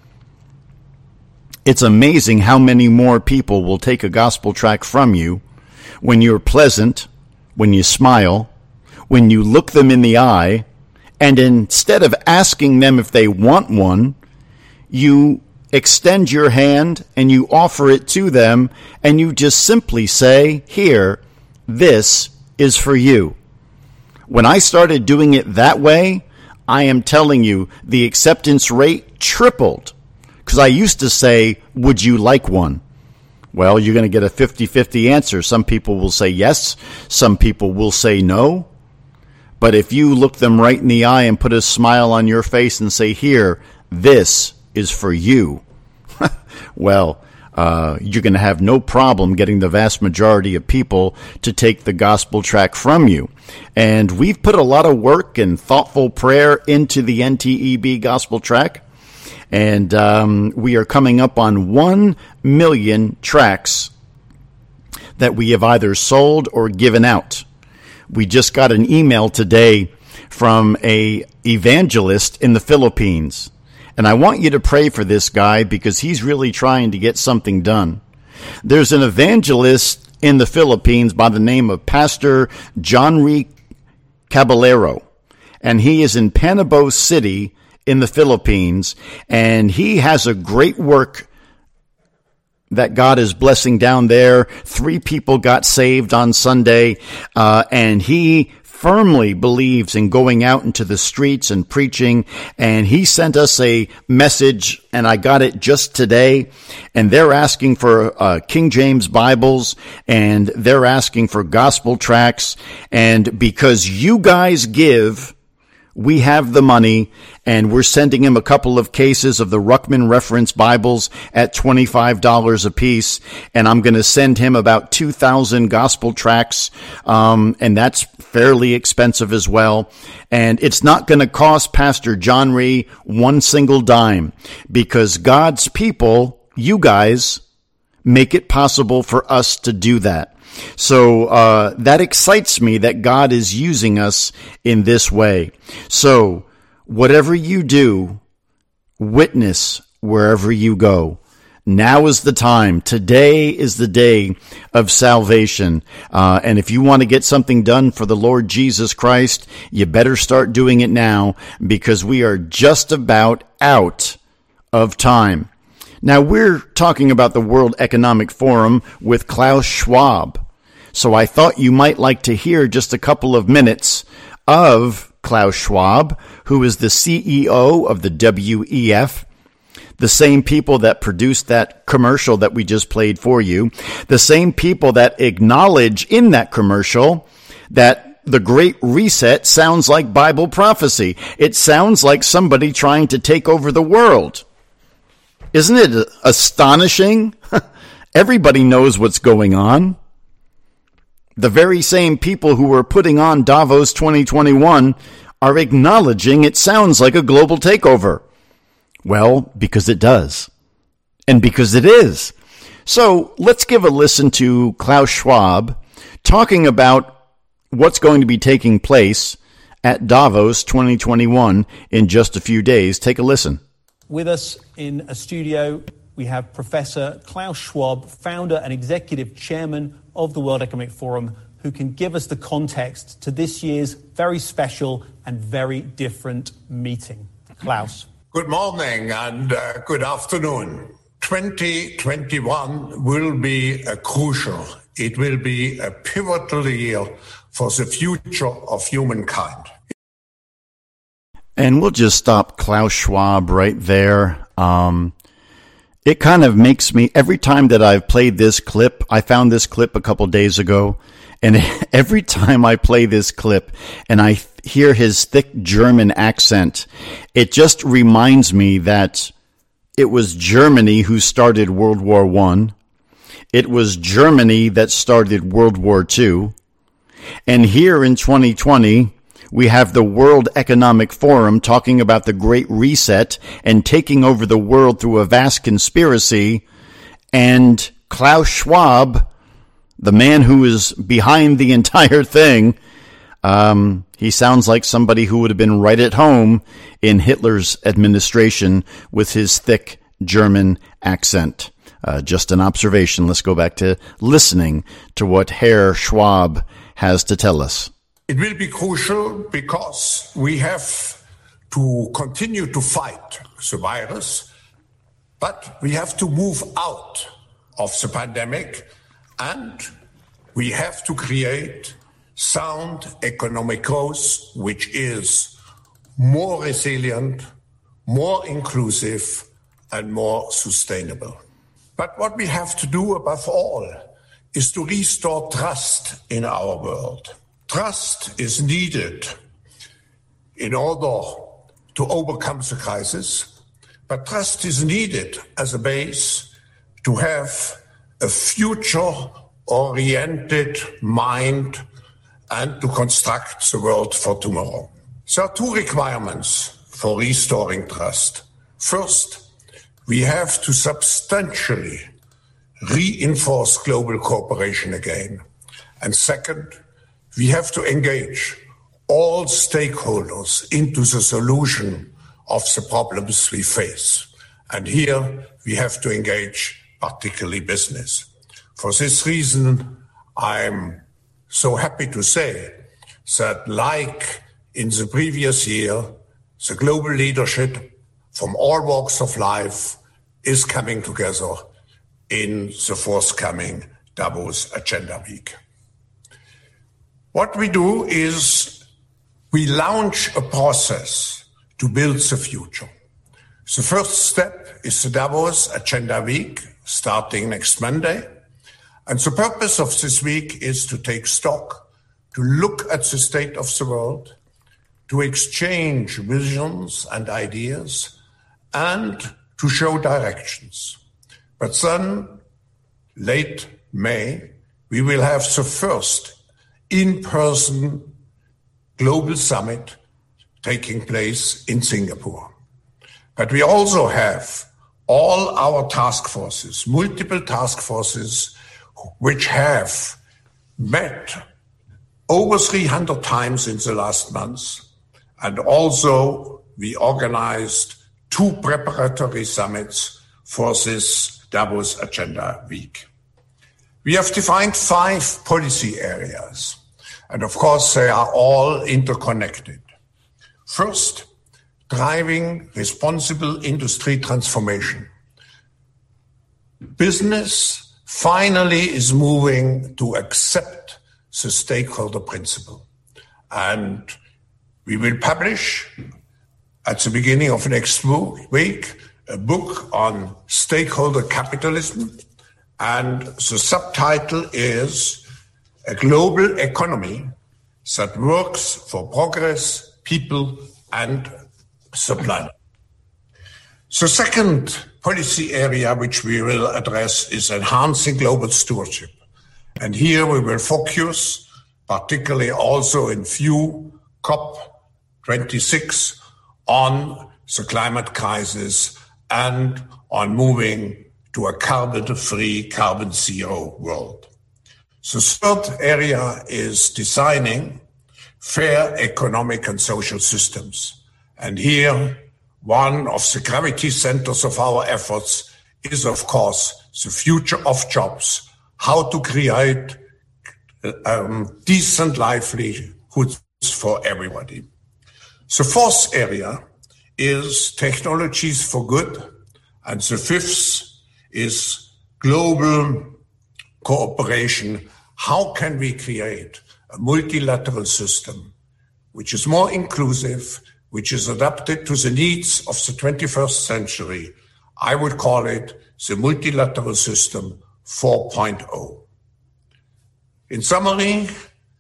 It's amazing how many more people will take a gospel tract from you when you're pleasant, when you smile, when you look them in the eye, and instead of asking them if they want one, you extend your hand and you offer it to them, and you just simply say, "Here, this is for you." When I started doing it that way, I am telling you, the acceptance rate tripled. Because I used to say, "Would you like one?" Well, you're going to get a 50-50 answer. Some people will say yes. Some people will say no. But if you look them right in the eye and put a smile on your face and say, "Here, this is for you," well, you're going to have no problem getting the vast majority of people to take the gospel tract from you. And we've put a lot of work and thoughtful prayer into the NTEB gospel tract. And we are coming up on 1 million tracts that we have either sold or given out. We just got an email today from a evangelist in the Philippines. And I want you to pray for this guy because he's really trying to get something done. There's an evangelist in the Philippines by the name of Pastor Johnry Caballero. And he is in Panabo City in the Philippines, and he has a great work that God is blessing down there. 3 people got saved on Sunday, and he firmly believes in going out into the streets and preaching, and he sent us a message, and I got it just today, and they're asking for King James Bibles, and they're asking for gospel tracts, and because you guys give, we have the money, and we're sending him a couple of cases of the Ruckman Reference Bibles at $25 a piece, and I'm going to send him about 2,000 gospel tracts, and that's fairly expensive as well. And it's not going to cost Pastor John Ree one single dime, because God's people, you guys, make it possible for us to do that. So that excites me that God is using us in this way. So whatever you do, witness wherever you go. Now is the time. Today is the day of salvation. And if you want to get something done for the Lord Jesus Christ, you better start doing it now, because we are just about out of time. Now, we're talking about the World Economic Forum with Klaus Schwab. So I thought you might like to hear just a couple of minutes of Klaus Schwab, who is the CEO of the WEF, the same people that produced that commercial that we just played for you, the same people that acknowledge in that commercial that the Great Reset sounds like Bible prophecy. It sounds like somebody trying to take over the world. Isn't it astonishing? Everybody knows what's going on. The very same people who were putting on Davos 2021 are acknowledging it sounds like a global takeover. Well, because it does. And because it is. So let's give a listen to Klaus Schwab talking about what's going to be taking place at Davos 2021 in just a few days. Take a listen. With us in a studio, we have Professor Klaus Schwab, founder and executive chairman of the World Economic Forum, who can give us the context to this year's very special and very different meeting. Klaus. Good morning and good afternoon. 2021 will be crucial. It will be a pivotal year for the future of humankind. And we'll just stop Klaus Schwab right there. It kind of makes me, every time that I've played this clip, I found this clip a couple days ago, and every time I play this clip and I hear his thick German accent, it just reminds me that it was Germany who started World War I. It was Germany that started World War II. And here in 2020, we have the World Economic Forum talking about the Great Reset and taking over the world through a vast conspiracy. And Klaus Schwab, the man who is behind the entire thing, he sounds like somebody who would have been right at home in Hitler's administration with his thick German accent. Just an observation. Let's go back to listening to what Herr Schwab has to tell us. It will be crucial because we have to continue to fight the virus, but we have to move out of the pandemic, and we have to create sound economic growth, which is more resilient, more inclusive, and more sustainable. But what we have to do above all is to restore trust in our world. Trust is needed in order to overcome the crisis, but trust is needed as a base to have a future-oriented mind and to construct the world for tomorrow. There are two requirements for restoring trust. First, we have to substantially reinforce global cooperation again. And second, we have to engage all stakeholders into the solution of the problems we face. And here we have to engage particularly business. For this reason, I'm so happy to say that, like in the previous year, the global leadership from all walks of life is coming together in the forthcoming Davos Agenda Week. What we do is we launch a process to build the future. The first step is the Davos Agenda Week, starting next Monday. And the purpose of this week is to take stock, to look at the state of the world, to exchange visions and ideas, and to show directions. But then, late May, we will have the first in-person global summit taking place in Singapore. But we also have all our task forces, multiple task forces, which have met over 300 times in the last months, and also we organized 2 preparatory summits for this Davos Agenda Week. We have defined 5 policy areas, and of course they are all interconnected. First, driving responsible industry transformation. Business finally is moving to accept the stakeholder principle. And we will publish at the beginning of next week a book on stakeholder capitalism. And the subtitle is A Global Economy That Works for Progress, People, and the Planet. The second policy area which we will address is enhancing global stewardship. And here we will focus, particularly also in view COP26, on the climate crisis and on moving to a carbon-free, carbon-zero world. The third area is designing fair economic and social systems. And here, one of the gravity centers of our efforts is, of course, the future of jobs, how to create decent livelihoods for everybody. The fourth area is technologies for good, and the fifth is global cooperation. How can we create a multilateral system which is more inclusive, which is adapted to the needs of the 21st century? I would call it the multilateral system 4.0. In summary,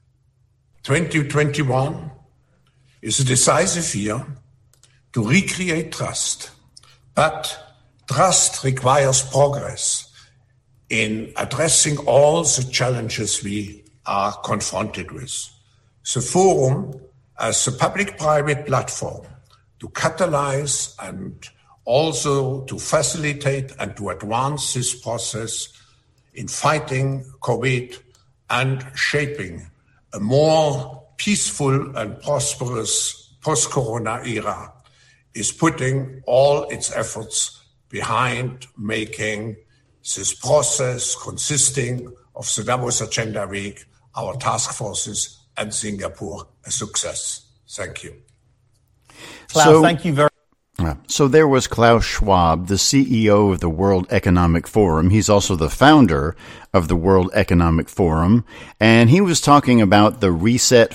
2021 is a decisive year to recreate trust, but trust requires progress in addressing all the challenges we are confronted with. The forum as a public-private platform to catalyze and also to facilitate and to advance this process in fighting COVID and shaping a more peaceful and prosperous post-corona era is putting all its efforts behind making this process consisting of the Davos Agenda Week, our task forces, and Singapore a success. Thank you. Klaus, thank you very much. So there was Klaus Schwab, the CEO of the World Economic Forum. He's also the founder of the World Economic Forum, and he was talking about the Reset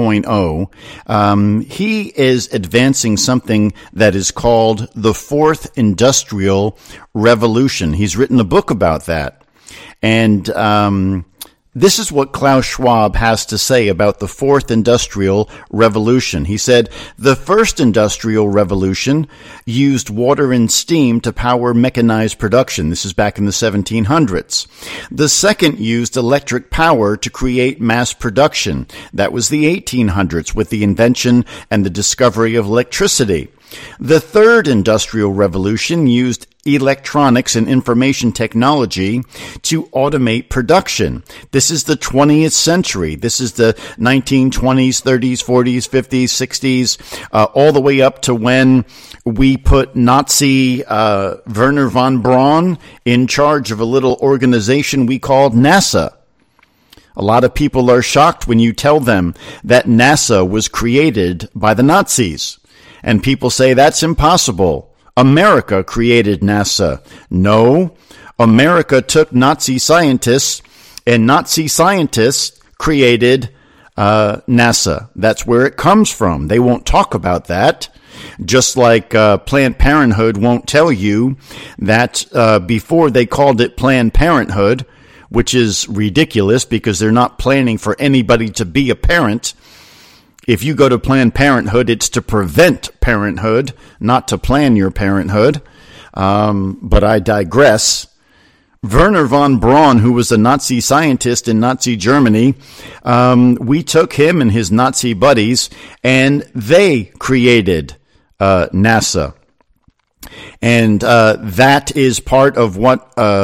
4.0. He is advancing something that is called the Fourth Industrial Revolution. He's written a book about that. And this is what Klaus Schwab has to say about the Fourth Industrial Revolution. He said, the first industrial revolution used water and steam to power mechanized production. This is back in the 1700s. The second used electric power to create mass production. That was the 1800s with the invention and the discovery of electricity. The third industrial revolution used electronics and information technology to automate production. This is the 20th century. This is the 1920s, 30s, 40s, 50s, 60s, all the way up to when we put Nazi Wernher von Braun in charge of a little organization we called NASA. A lot of people are shocked when you tell them that NASA was created by the Nazis. And people say that's impossible. America created NASA. No, America took Nazi scientists, and Nazi scientists created NASA. That's where it comes from. They won't talk about that. Just like Planned Parenthood won't tell you that before they called it Planned Parenthood, which is ridiculous because they're not planning for anybody to be a parent. If you go to Planned Parenthood, it's to prevent parenthood, not to plan your parenthood. But I digress. Wernher von Braun, who was a Nazi scientist in Nazi Germany, we took him and his Nazi buddies, and they created NASA. And that is part of what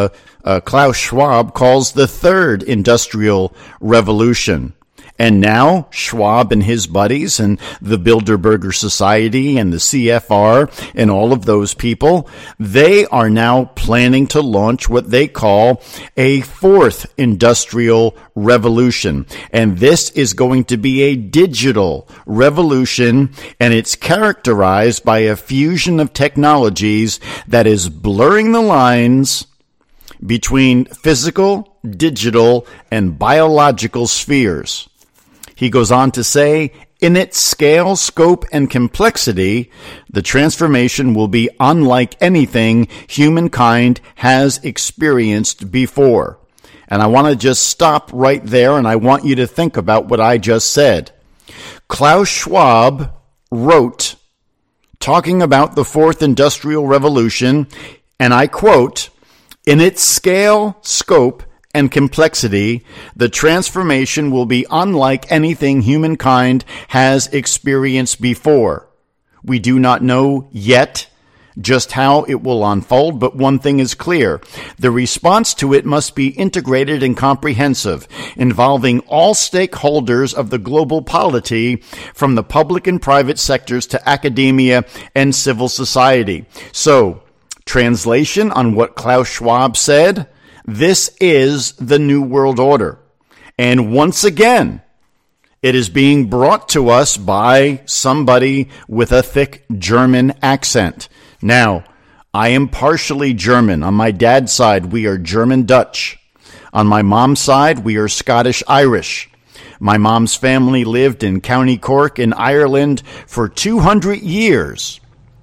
Klaus Schwab calls the third industrial revolution. And now Schwab and his buddies and the Bilderberger Society and the CFR and all of those people, they are now planning to launch what they call a fourth industrial revolution. And this is going to be a digital revolution, and it's characterized by a fusion of technologies that is blurring the lines between physical, digital, and biological spheres. He goes on to say, in its scale, scope, and complexity, the transformation will be unlike anything humankind has experienced before. And I want to just stop right there, and I want you to think about what I just said. Klaus Schwab wrote, talking about the fourth industrial revolution, and I quote, in its scale, scope, and complexity, the transformation will be unlike anything humankind has experienced before. We do not know yet just how it will unfold, but one thing is clear. The response to it must be integrated and comprehensive, involving all stakeholders of the global polity, from the public and private sectors to academia and civil society. So, translation on what Klaus Schwab said, this is the New World Order. And once again, it is being brought to us by somebody with a thick German accent. Now, I am partially German. On my dad's side, we are German-Dutch. On my mom's side, we are Scottish-Irish. My mom's family lived in County Cork in Ireland for 200 years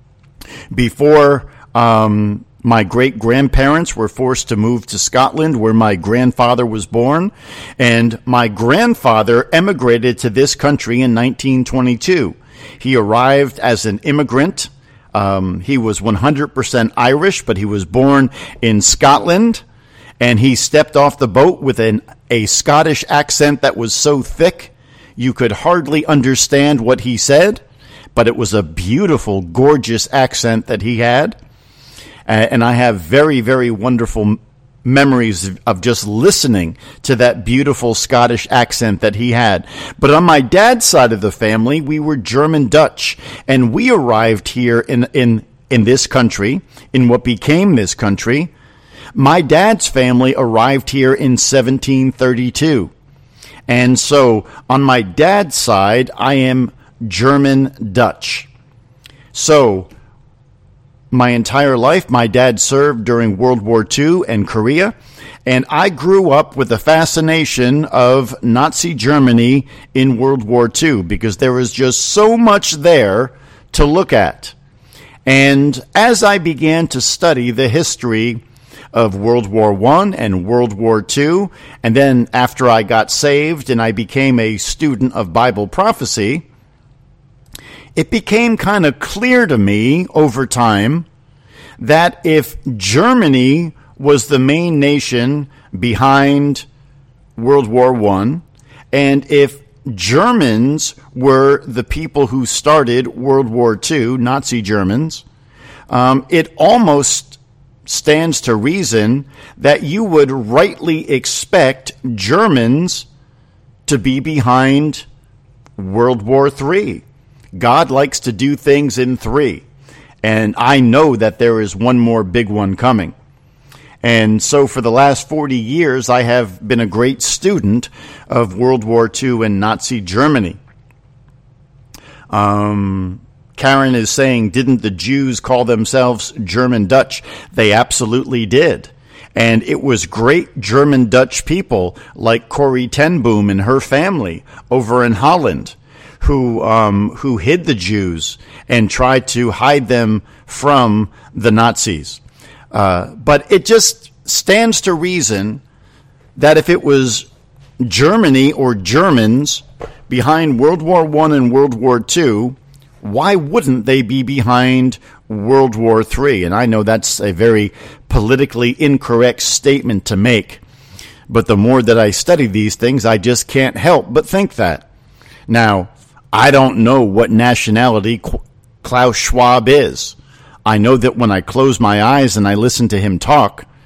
before my great-grandparents were forced to move to Scotland, where my grandfather was born. And my grandfather emigrated to this country in 1922. He arrived as an immigrant. He was 100% Irish, but he was born in Scotland. And he stepped off the boat with a Scottish accent that was so thick you could hardly understand what he said. But it was a beautiful, gorgeous accent that he had. And I have very, very wonderful memories of just listening to that beautiful Scottish accent that he had. But on my dad's side of the family, we were German-Dutch. And we arrived here in this country, in what became this country. My dad's family arrived here in 1732. And so on my dad's side, I am German-Dutch. So my entire life, my dad served during World War II and Korea, and I grew up with the fascination of Nazi Germany in World War II because there was just so much there to look at. And as I began to study the history of World War I and World War II, and then after I got saved and I became a student of Bible prophecy, it became kind of clear to me over time that if Germany was the main nation behind World War I, and if Germans were the people who started World War II, Nazi Germans, it almost stands to reason that you would rightly expect Germans to be behind World War III. God likes to do things in three. And I know that there is one more big one coming. And so for the last 40 years, I have been a great student of World War II and Nazi Germany. Karen is saying, didn't the Jews call themselves German-Dutch? They absolutely did. And it was great German-Dutch people like Corrie ten Boom and her family over in Holland who hid the Jews and tried to hide them from the Nazis. But it just stands to reason that if it was Germany or Germans behind World War I and World War II, why wouldn't they be behind World War III? And I know that's a very politically incorrect statement to make. But the more that I study these things, I just can't help but think that. Now, I don't know what nationality Klaus Schwab is. I know that when I close my eyes and I listen to him talk,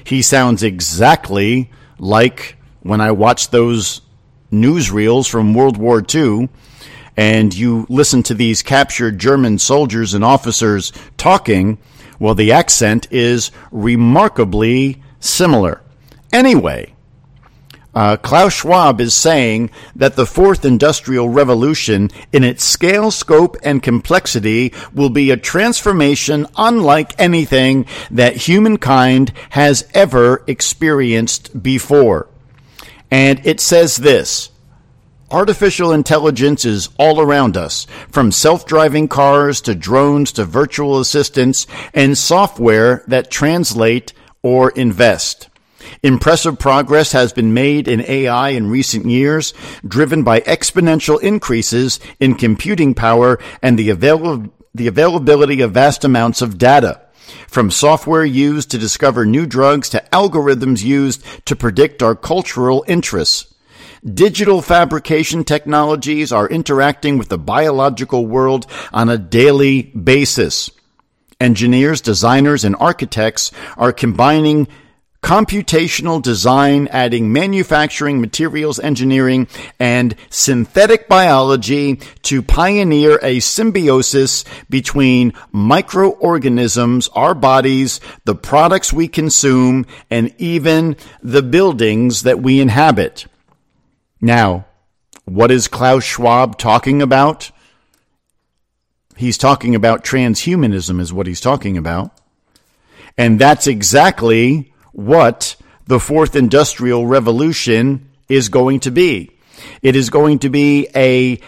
He sounds exactly like when I watched those newsreels from World War II, and you listen to these captured German soldiers and officers talking, well, the accent is remarkably similar. Anyway, Klaus Schwab is saying that the fourth industrial revolution, in its scale, scope, and complexity, will be a transformation unlike anything that humankind has ever experienced before. And it says this: artificial intelligence is all around us, from self-driving cars to drones to virtual assistants and software that translate or invest. Impressive progress has been made in AI in recent years, driven by exponential increases in computing power and the availability of vast amounts of data. From software used to discover new drugs to algorithms used to predict our cultural interests. Digital fabrication technologies are interacting with the biological world on a daily basis. Engineers, designers, and architects are combining computational design, adding manufacturing, materials engineering, and synthetic biology to pioneer a symbiosis between microorganisms, our bodies, the products we consume, and even the buildings that we inhabit. Now, what is Klaus Schwab talking about? He's talking about transhumanism is what he's talking about. And that's exactly what the fourth industrial revolution is going to be. It is going to be a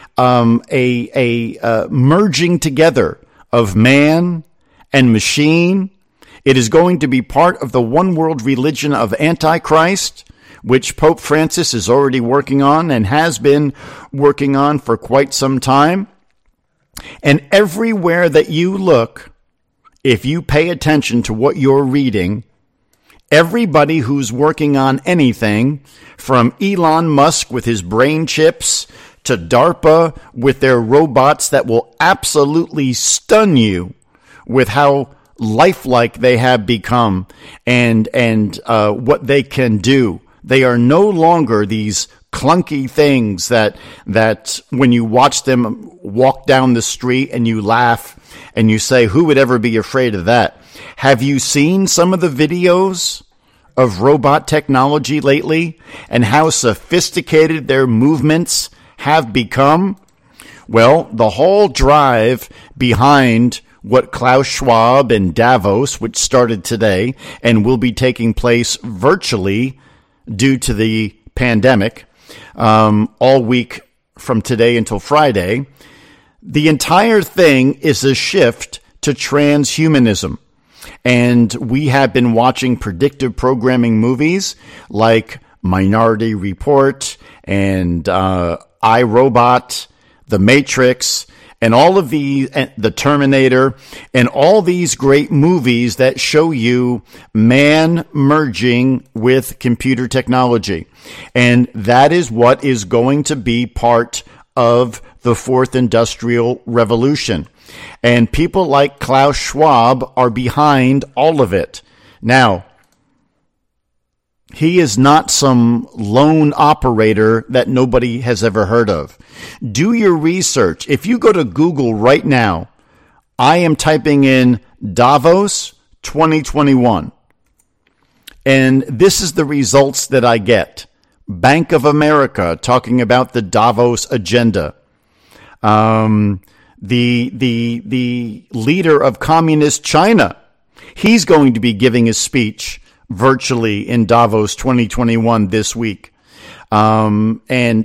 merging together of man and machine. It is going to be part of the one world religion of Antichrist, which Pope Francis is already working on and has been working on for quite some time. And everywhere that you look, if you pay attention to what you're reading, everybody who's working on anything, from Elon Musk with his brain chips to DARPA with their robots that will absolutely stun you with how lifelike they have become and what they can do. They are no longer these clunky things that when you watch them walk down the street and you laugh and you say, who would ever be afraid of that? Have you seen some of the videos of robot technology lately and how sophisticated their movements have become? Well, the whole drive behind what Klaus Schwab and Davos, which started today and will be taking place virtually due to the pandemic, all week from today until Friday, the entire thing is a shift to transhumanism. And we have been watching predictive programming movies like Minority Report and iRobot, The Matrix, and all of the Terminator, and all these great movies that show you man merging with computer technology. And that is what is going to be part of the fourth industrial revolution. And people like Klaus Schwab are behind all of it. Now, he is not some lone operator that nobody has ever heard of. Do your research. If you go to Google right now, I am typing in Davos 2021. And this is the results that I get. Bank of America talking about the Davos agenda. The leader of communist China, he's going to be giving a speech virtually in Davos 2021 this week. And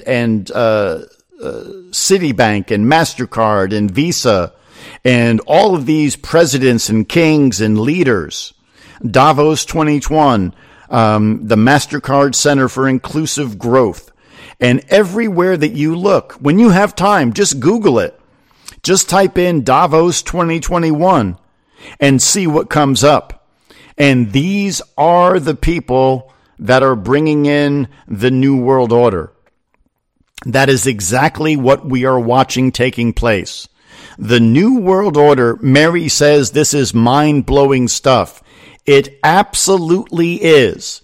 Citibank and MasterCard and Visa and all of these presidents and kings and leaders. Davos 2021, the MasterCard Center for Inclusive Growth. And everywhere that you look, when you have time, just Google it. Just type in Davos 2021 and see what comes up. And these are the people that are bringing in the New World Order. That is exactly what we are watching taking place. The New World Order, Mary says this is mind-blowing stuff. It absolutely is.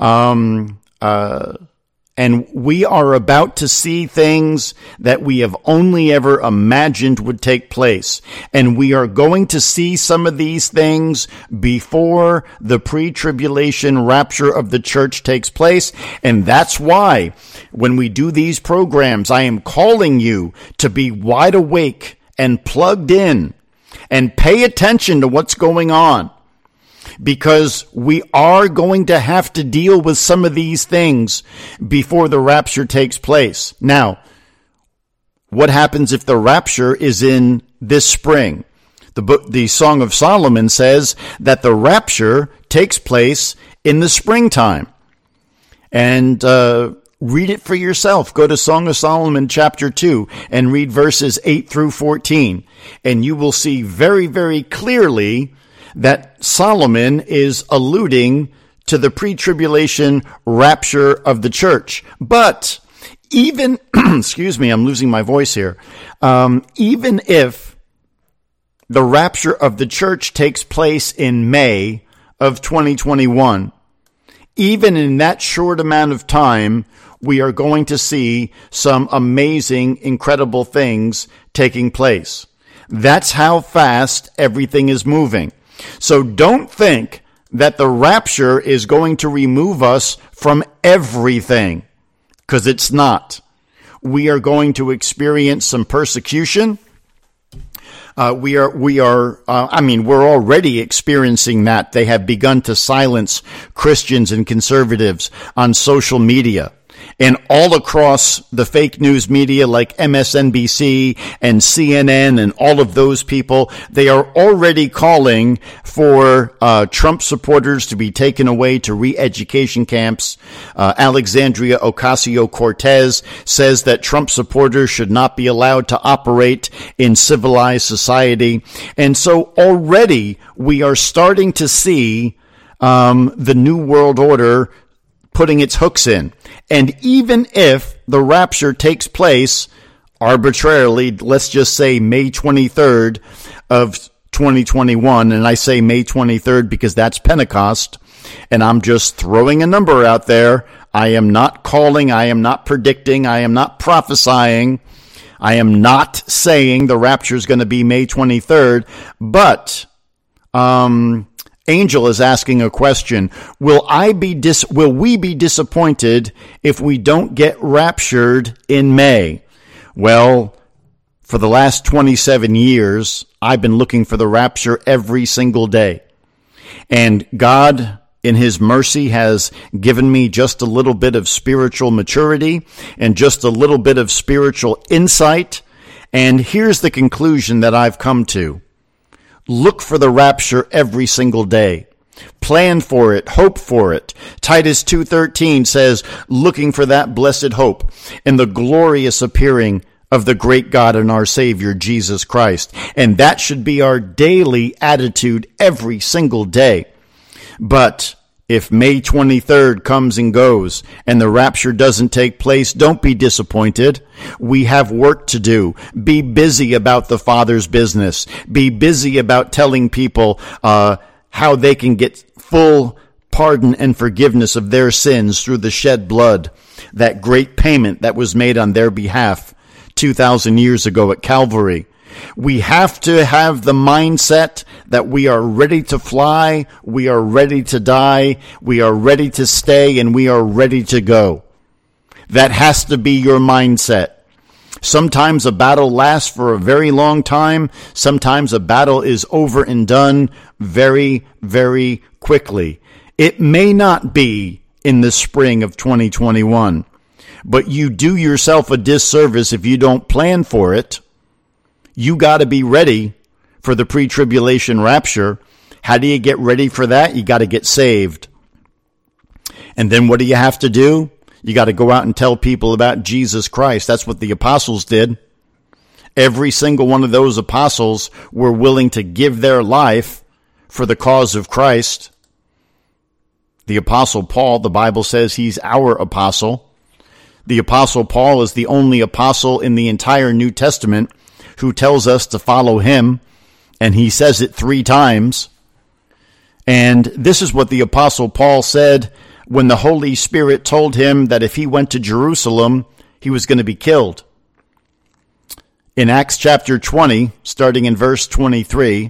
And we are about to see things that we have only ever imagined would take place. And we are going to see some of these things before the pre-tribulation rapture of the church takes place. And that's why when we do these programs, I am calling you to be wide awake and plugged in and pay attention to what's going on. Because we are going to have to deal with some of these things before the rapture takes place. Now, what happens if the rapture is in this spring? The Song of Solomon says that the rapture takes place in the springtime. And read it for yourself. Go to Song of Solomon chapter 2 and read verses 8 through 14. And you will see very, very clearly that Solomon is alluding to the pre-tribulation rapture of the church. But even, excuse me, I'm losing my voice here. Even if the rapture of the church takes place in May of 2021, even in that short amount of time, we are going to see some amazing, incredible things taking place. That's how fast everything is moving. So don't think that the rapture is going to remove us from everything, because it's not. We are going to experience some persecution. We're already experiencing that. They have begun to silence Christians and conservatives on social media. And all across the fake news media like MSNBC and CNN and all of those people, they are already calling for Trump supporters to be taken away to re-education camps. Alexandria Ocasio-Cortez says that Trump supporters should not be allowed to operate in civilized society. And so already we are starting to see the New World Order putting its hooks in. And even if the rapture takes place arbitrarily, let's just say May 23rd of 2021, and I say May 23rd because that's Pentecost, and I'm just throwing a number out there. I am not calling, I am not predicting, I am not prophesying, I am not saying the rapture is going to be May 23rd, but Angel is asking a question. Will we be disappointed if we don't get raptured in May? Well, for the last 27 years, I've been looking for the rapture every single day. And God, in His mercy, has given me just a little bit of spiritual maturity and just a little bit of spiritual insight. And here's the conclusion that I've come to. Look for the rapture every single day. Plan for it. Hope for it. Titus 2:13 says, looking for that blessed hope and the glorious appearing of the great God and our Savior, Jesus Christ. And that should be our daily attitude every single day. But if May 23rd comes and goes and the rapture doesn't take place, don't be disappointed. We have work to do. Be busy about the Father's business. Be busy about telling people how they can get full pardon and forgiveness of their sins through the shed blood, that great payment that was made on their behalf 2,000 years ago at Calvary. We have to have the mindset that we are ready to fly, we are ready to die, we are ready to stay, and we are ready to go. That has to be your mindset. Sometimes a battle lasts for a very long time. Sometimes a battle is over and done very, very quickly. It may not be in the spring of 2021, but you do yourself a disservice if you don't plan for it. You got to be ready for the pre-tribulation rapture. How do you get ready for that? You got to get saved. And then what do you have to do? You got to go out and tell people about Jesus Christ. That's what the apostles did. Every single one of those apostles were willing to give their life for the cause of Christ. The apostle Paul, the Bible says he's our apostle. The apostle Paul is the only apostle in the entire New Testament who tells us to follow him, and he says it 3 times. And this is what the Apostle Paul said when the Holy Spirit told him that if he went to Jerusalem, he was going to be killed. In Acts chapter 20, starting in verse 22,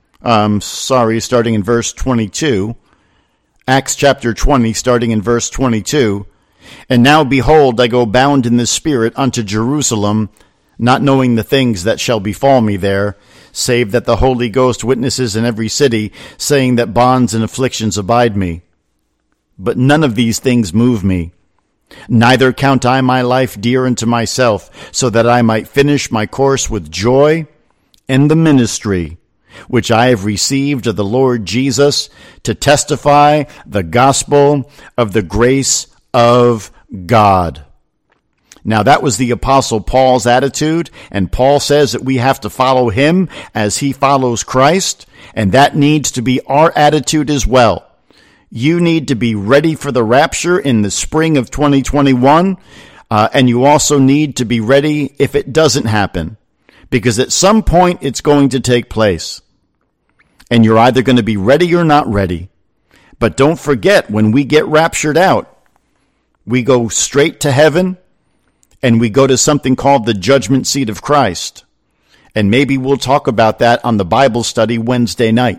Acts chapter 20, starting in verse 22, "And now behold, I go bound in the Spirit unto Jerusalem, not knowing the things that shall befall me there, save that the Holy Ghost witnesses in every city, saying that bonds and afflictions abide me. But none of these things move me. Neither count I my life dear unto myself, so that I might finish my course with joy and the ministry which I have received of the Lord Jesus, to testify the gospel of the grace of God." Now that was the Apostle Paul's attitude, and Paul says that we have to follow him as he follows Christ, and that needs to be our attitude as well. You need to be ready for the rapture in the spring of 2021, and you also need to be ready if it doesn't happen, because at some point it's going to take place. And you're either going to be ready or not ready. But don't forget, when we get raptured out, we go straight to heaven, and we go to something called the judgment seat of Christ. And maybe we'll talk about that on the Bible study Wednesday night.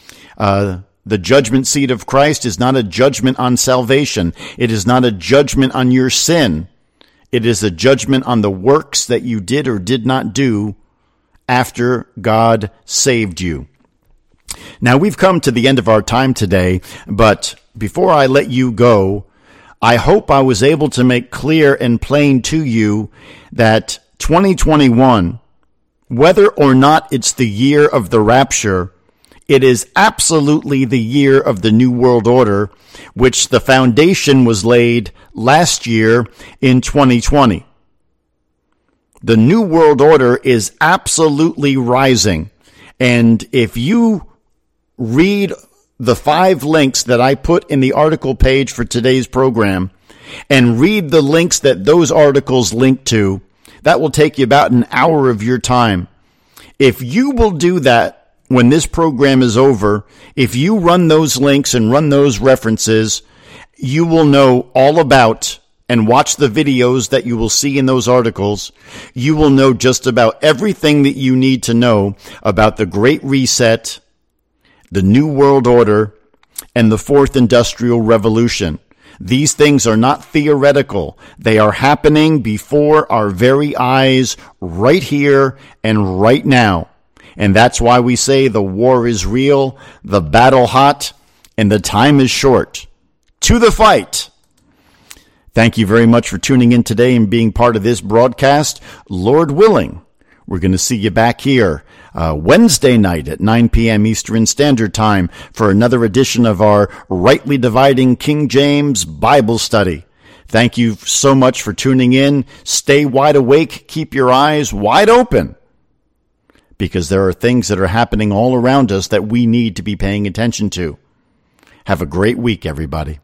The judgment seat of Christ is not a judgment on salvation. It is not a judgment on your sin. It is a judgment on the works that you did or did not do after God saved you. Now, we've come to the end of our time today, but before I let you go, I hope I was able to make clear and plain to you that 2021, whether or not it's the year of the rapture, it is absolutely the year of the New World Order, which the foundation was laid last year in 2020. The New World Order is absolutely rising. And if you read the 5 links that I put in the article page for today's program and read the links that those articles link to, that will take you about an hour of your time. If you will do that when this program is over, if you run those links and run those references, you will know all about and watch the videos that you will see in those articles. You will know just about everything that you need to know about the Great Reset, the New World Order, and the Fourth Industrial Revolution. These things are not theoretical. They are happening before our very eyes right here and right now. And that's why we say the war is real, the battle hot, and the time is short. To the fight! Thank you very much for tuning in today and being part of this broadcast. Lord willing, we're going to see you back here Wednesday night at 9 p.m. Eastern Standard Time for another edition of our Rightly Dividing King James Bible Study. Thank you so much for tuning in. Stay wide awake. Keep your eyes wide open, because there are things that are happening all around us that we need to be paying attention to. Have a great week, everybody.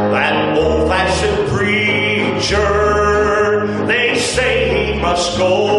They say he must go.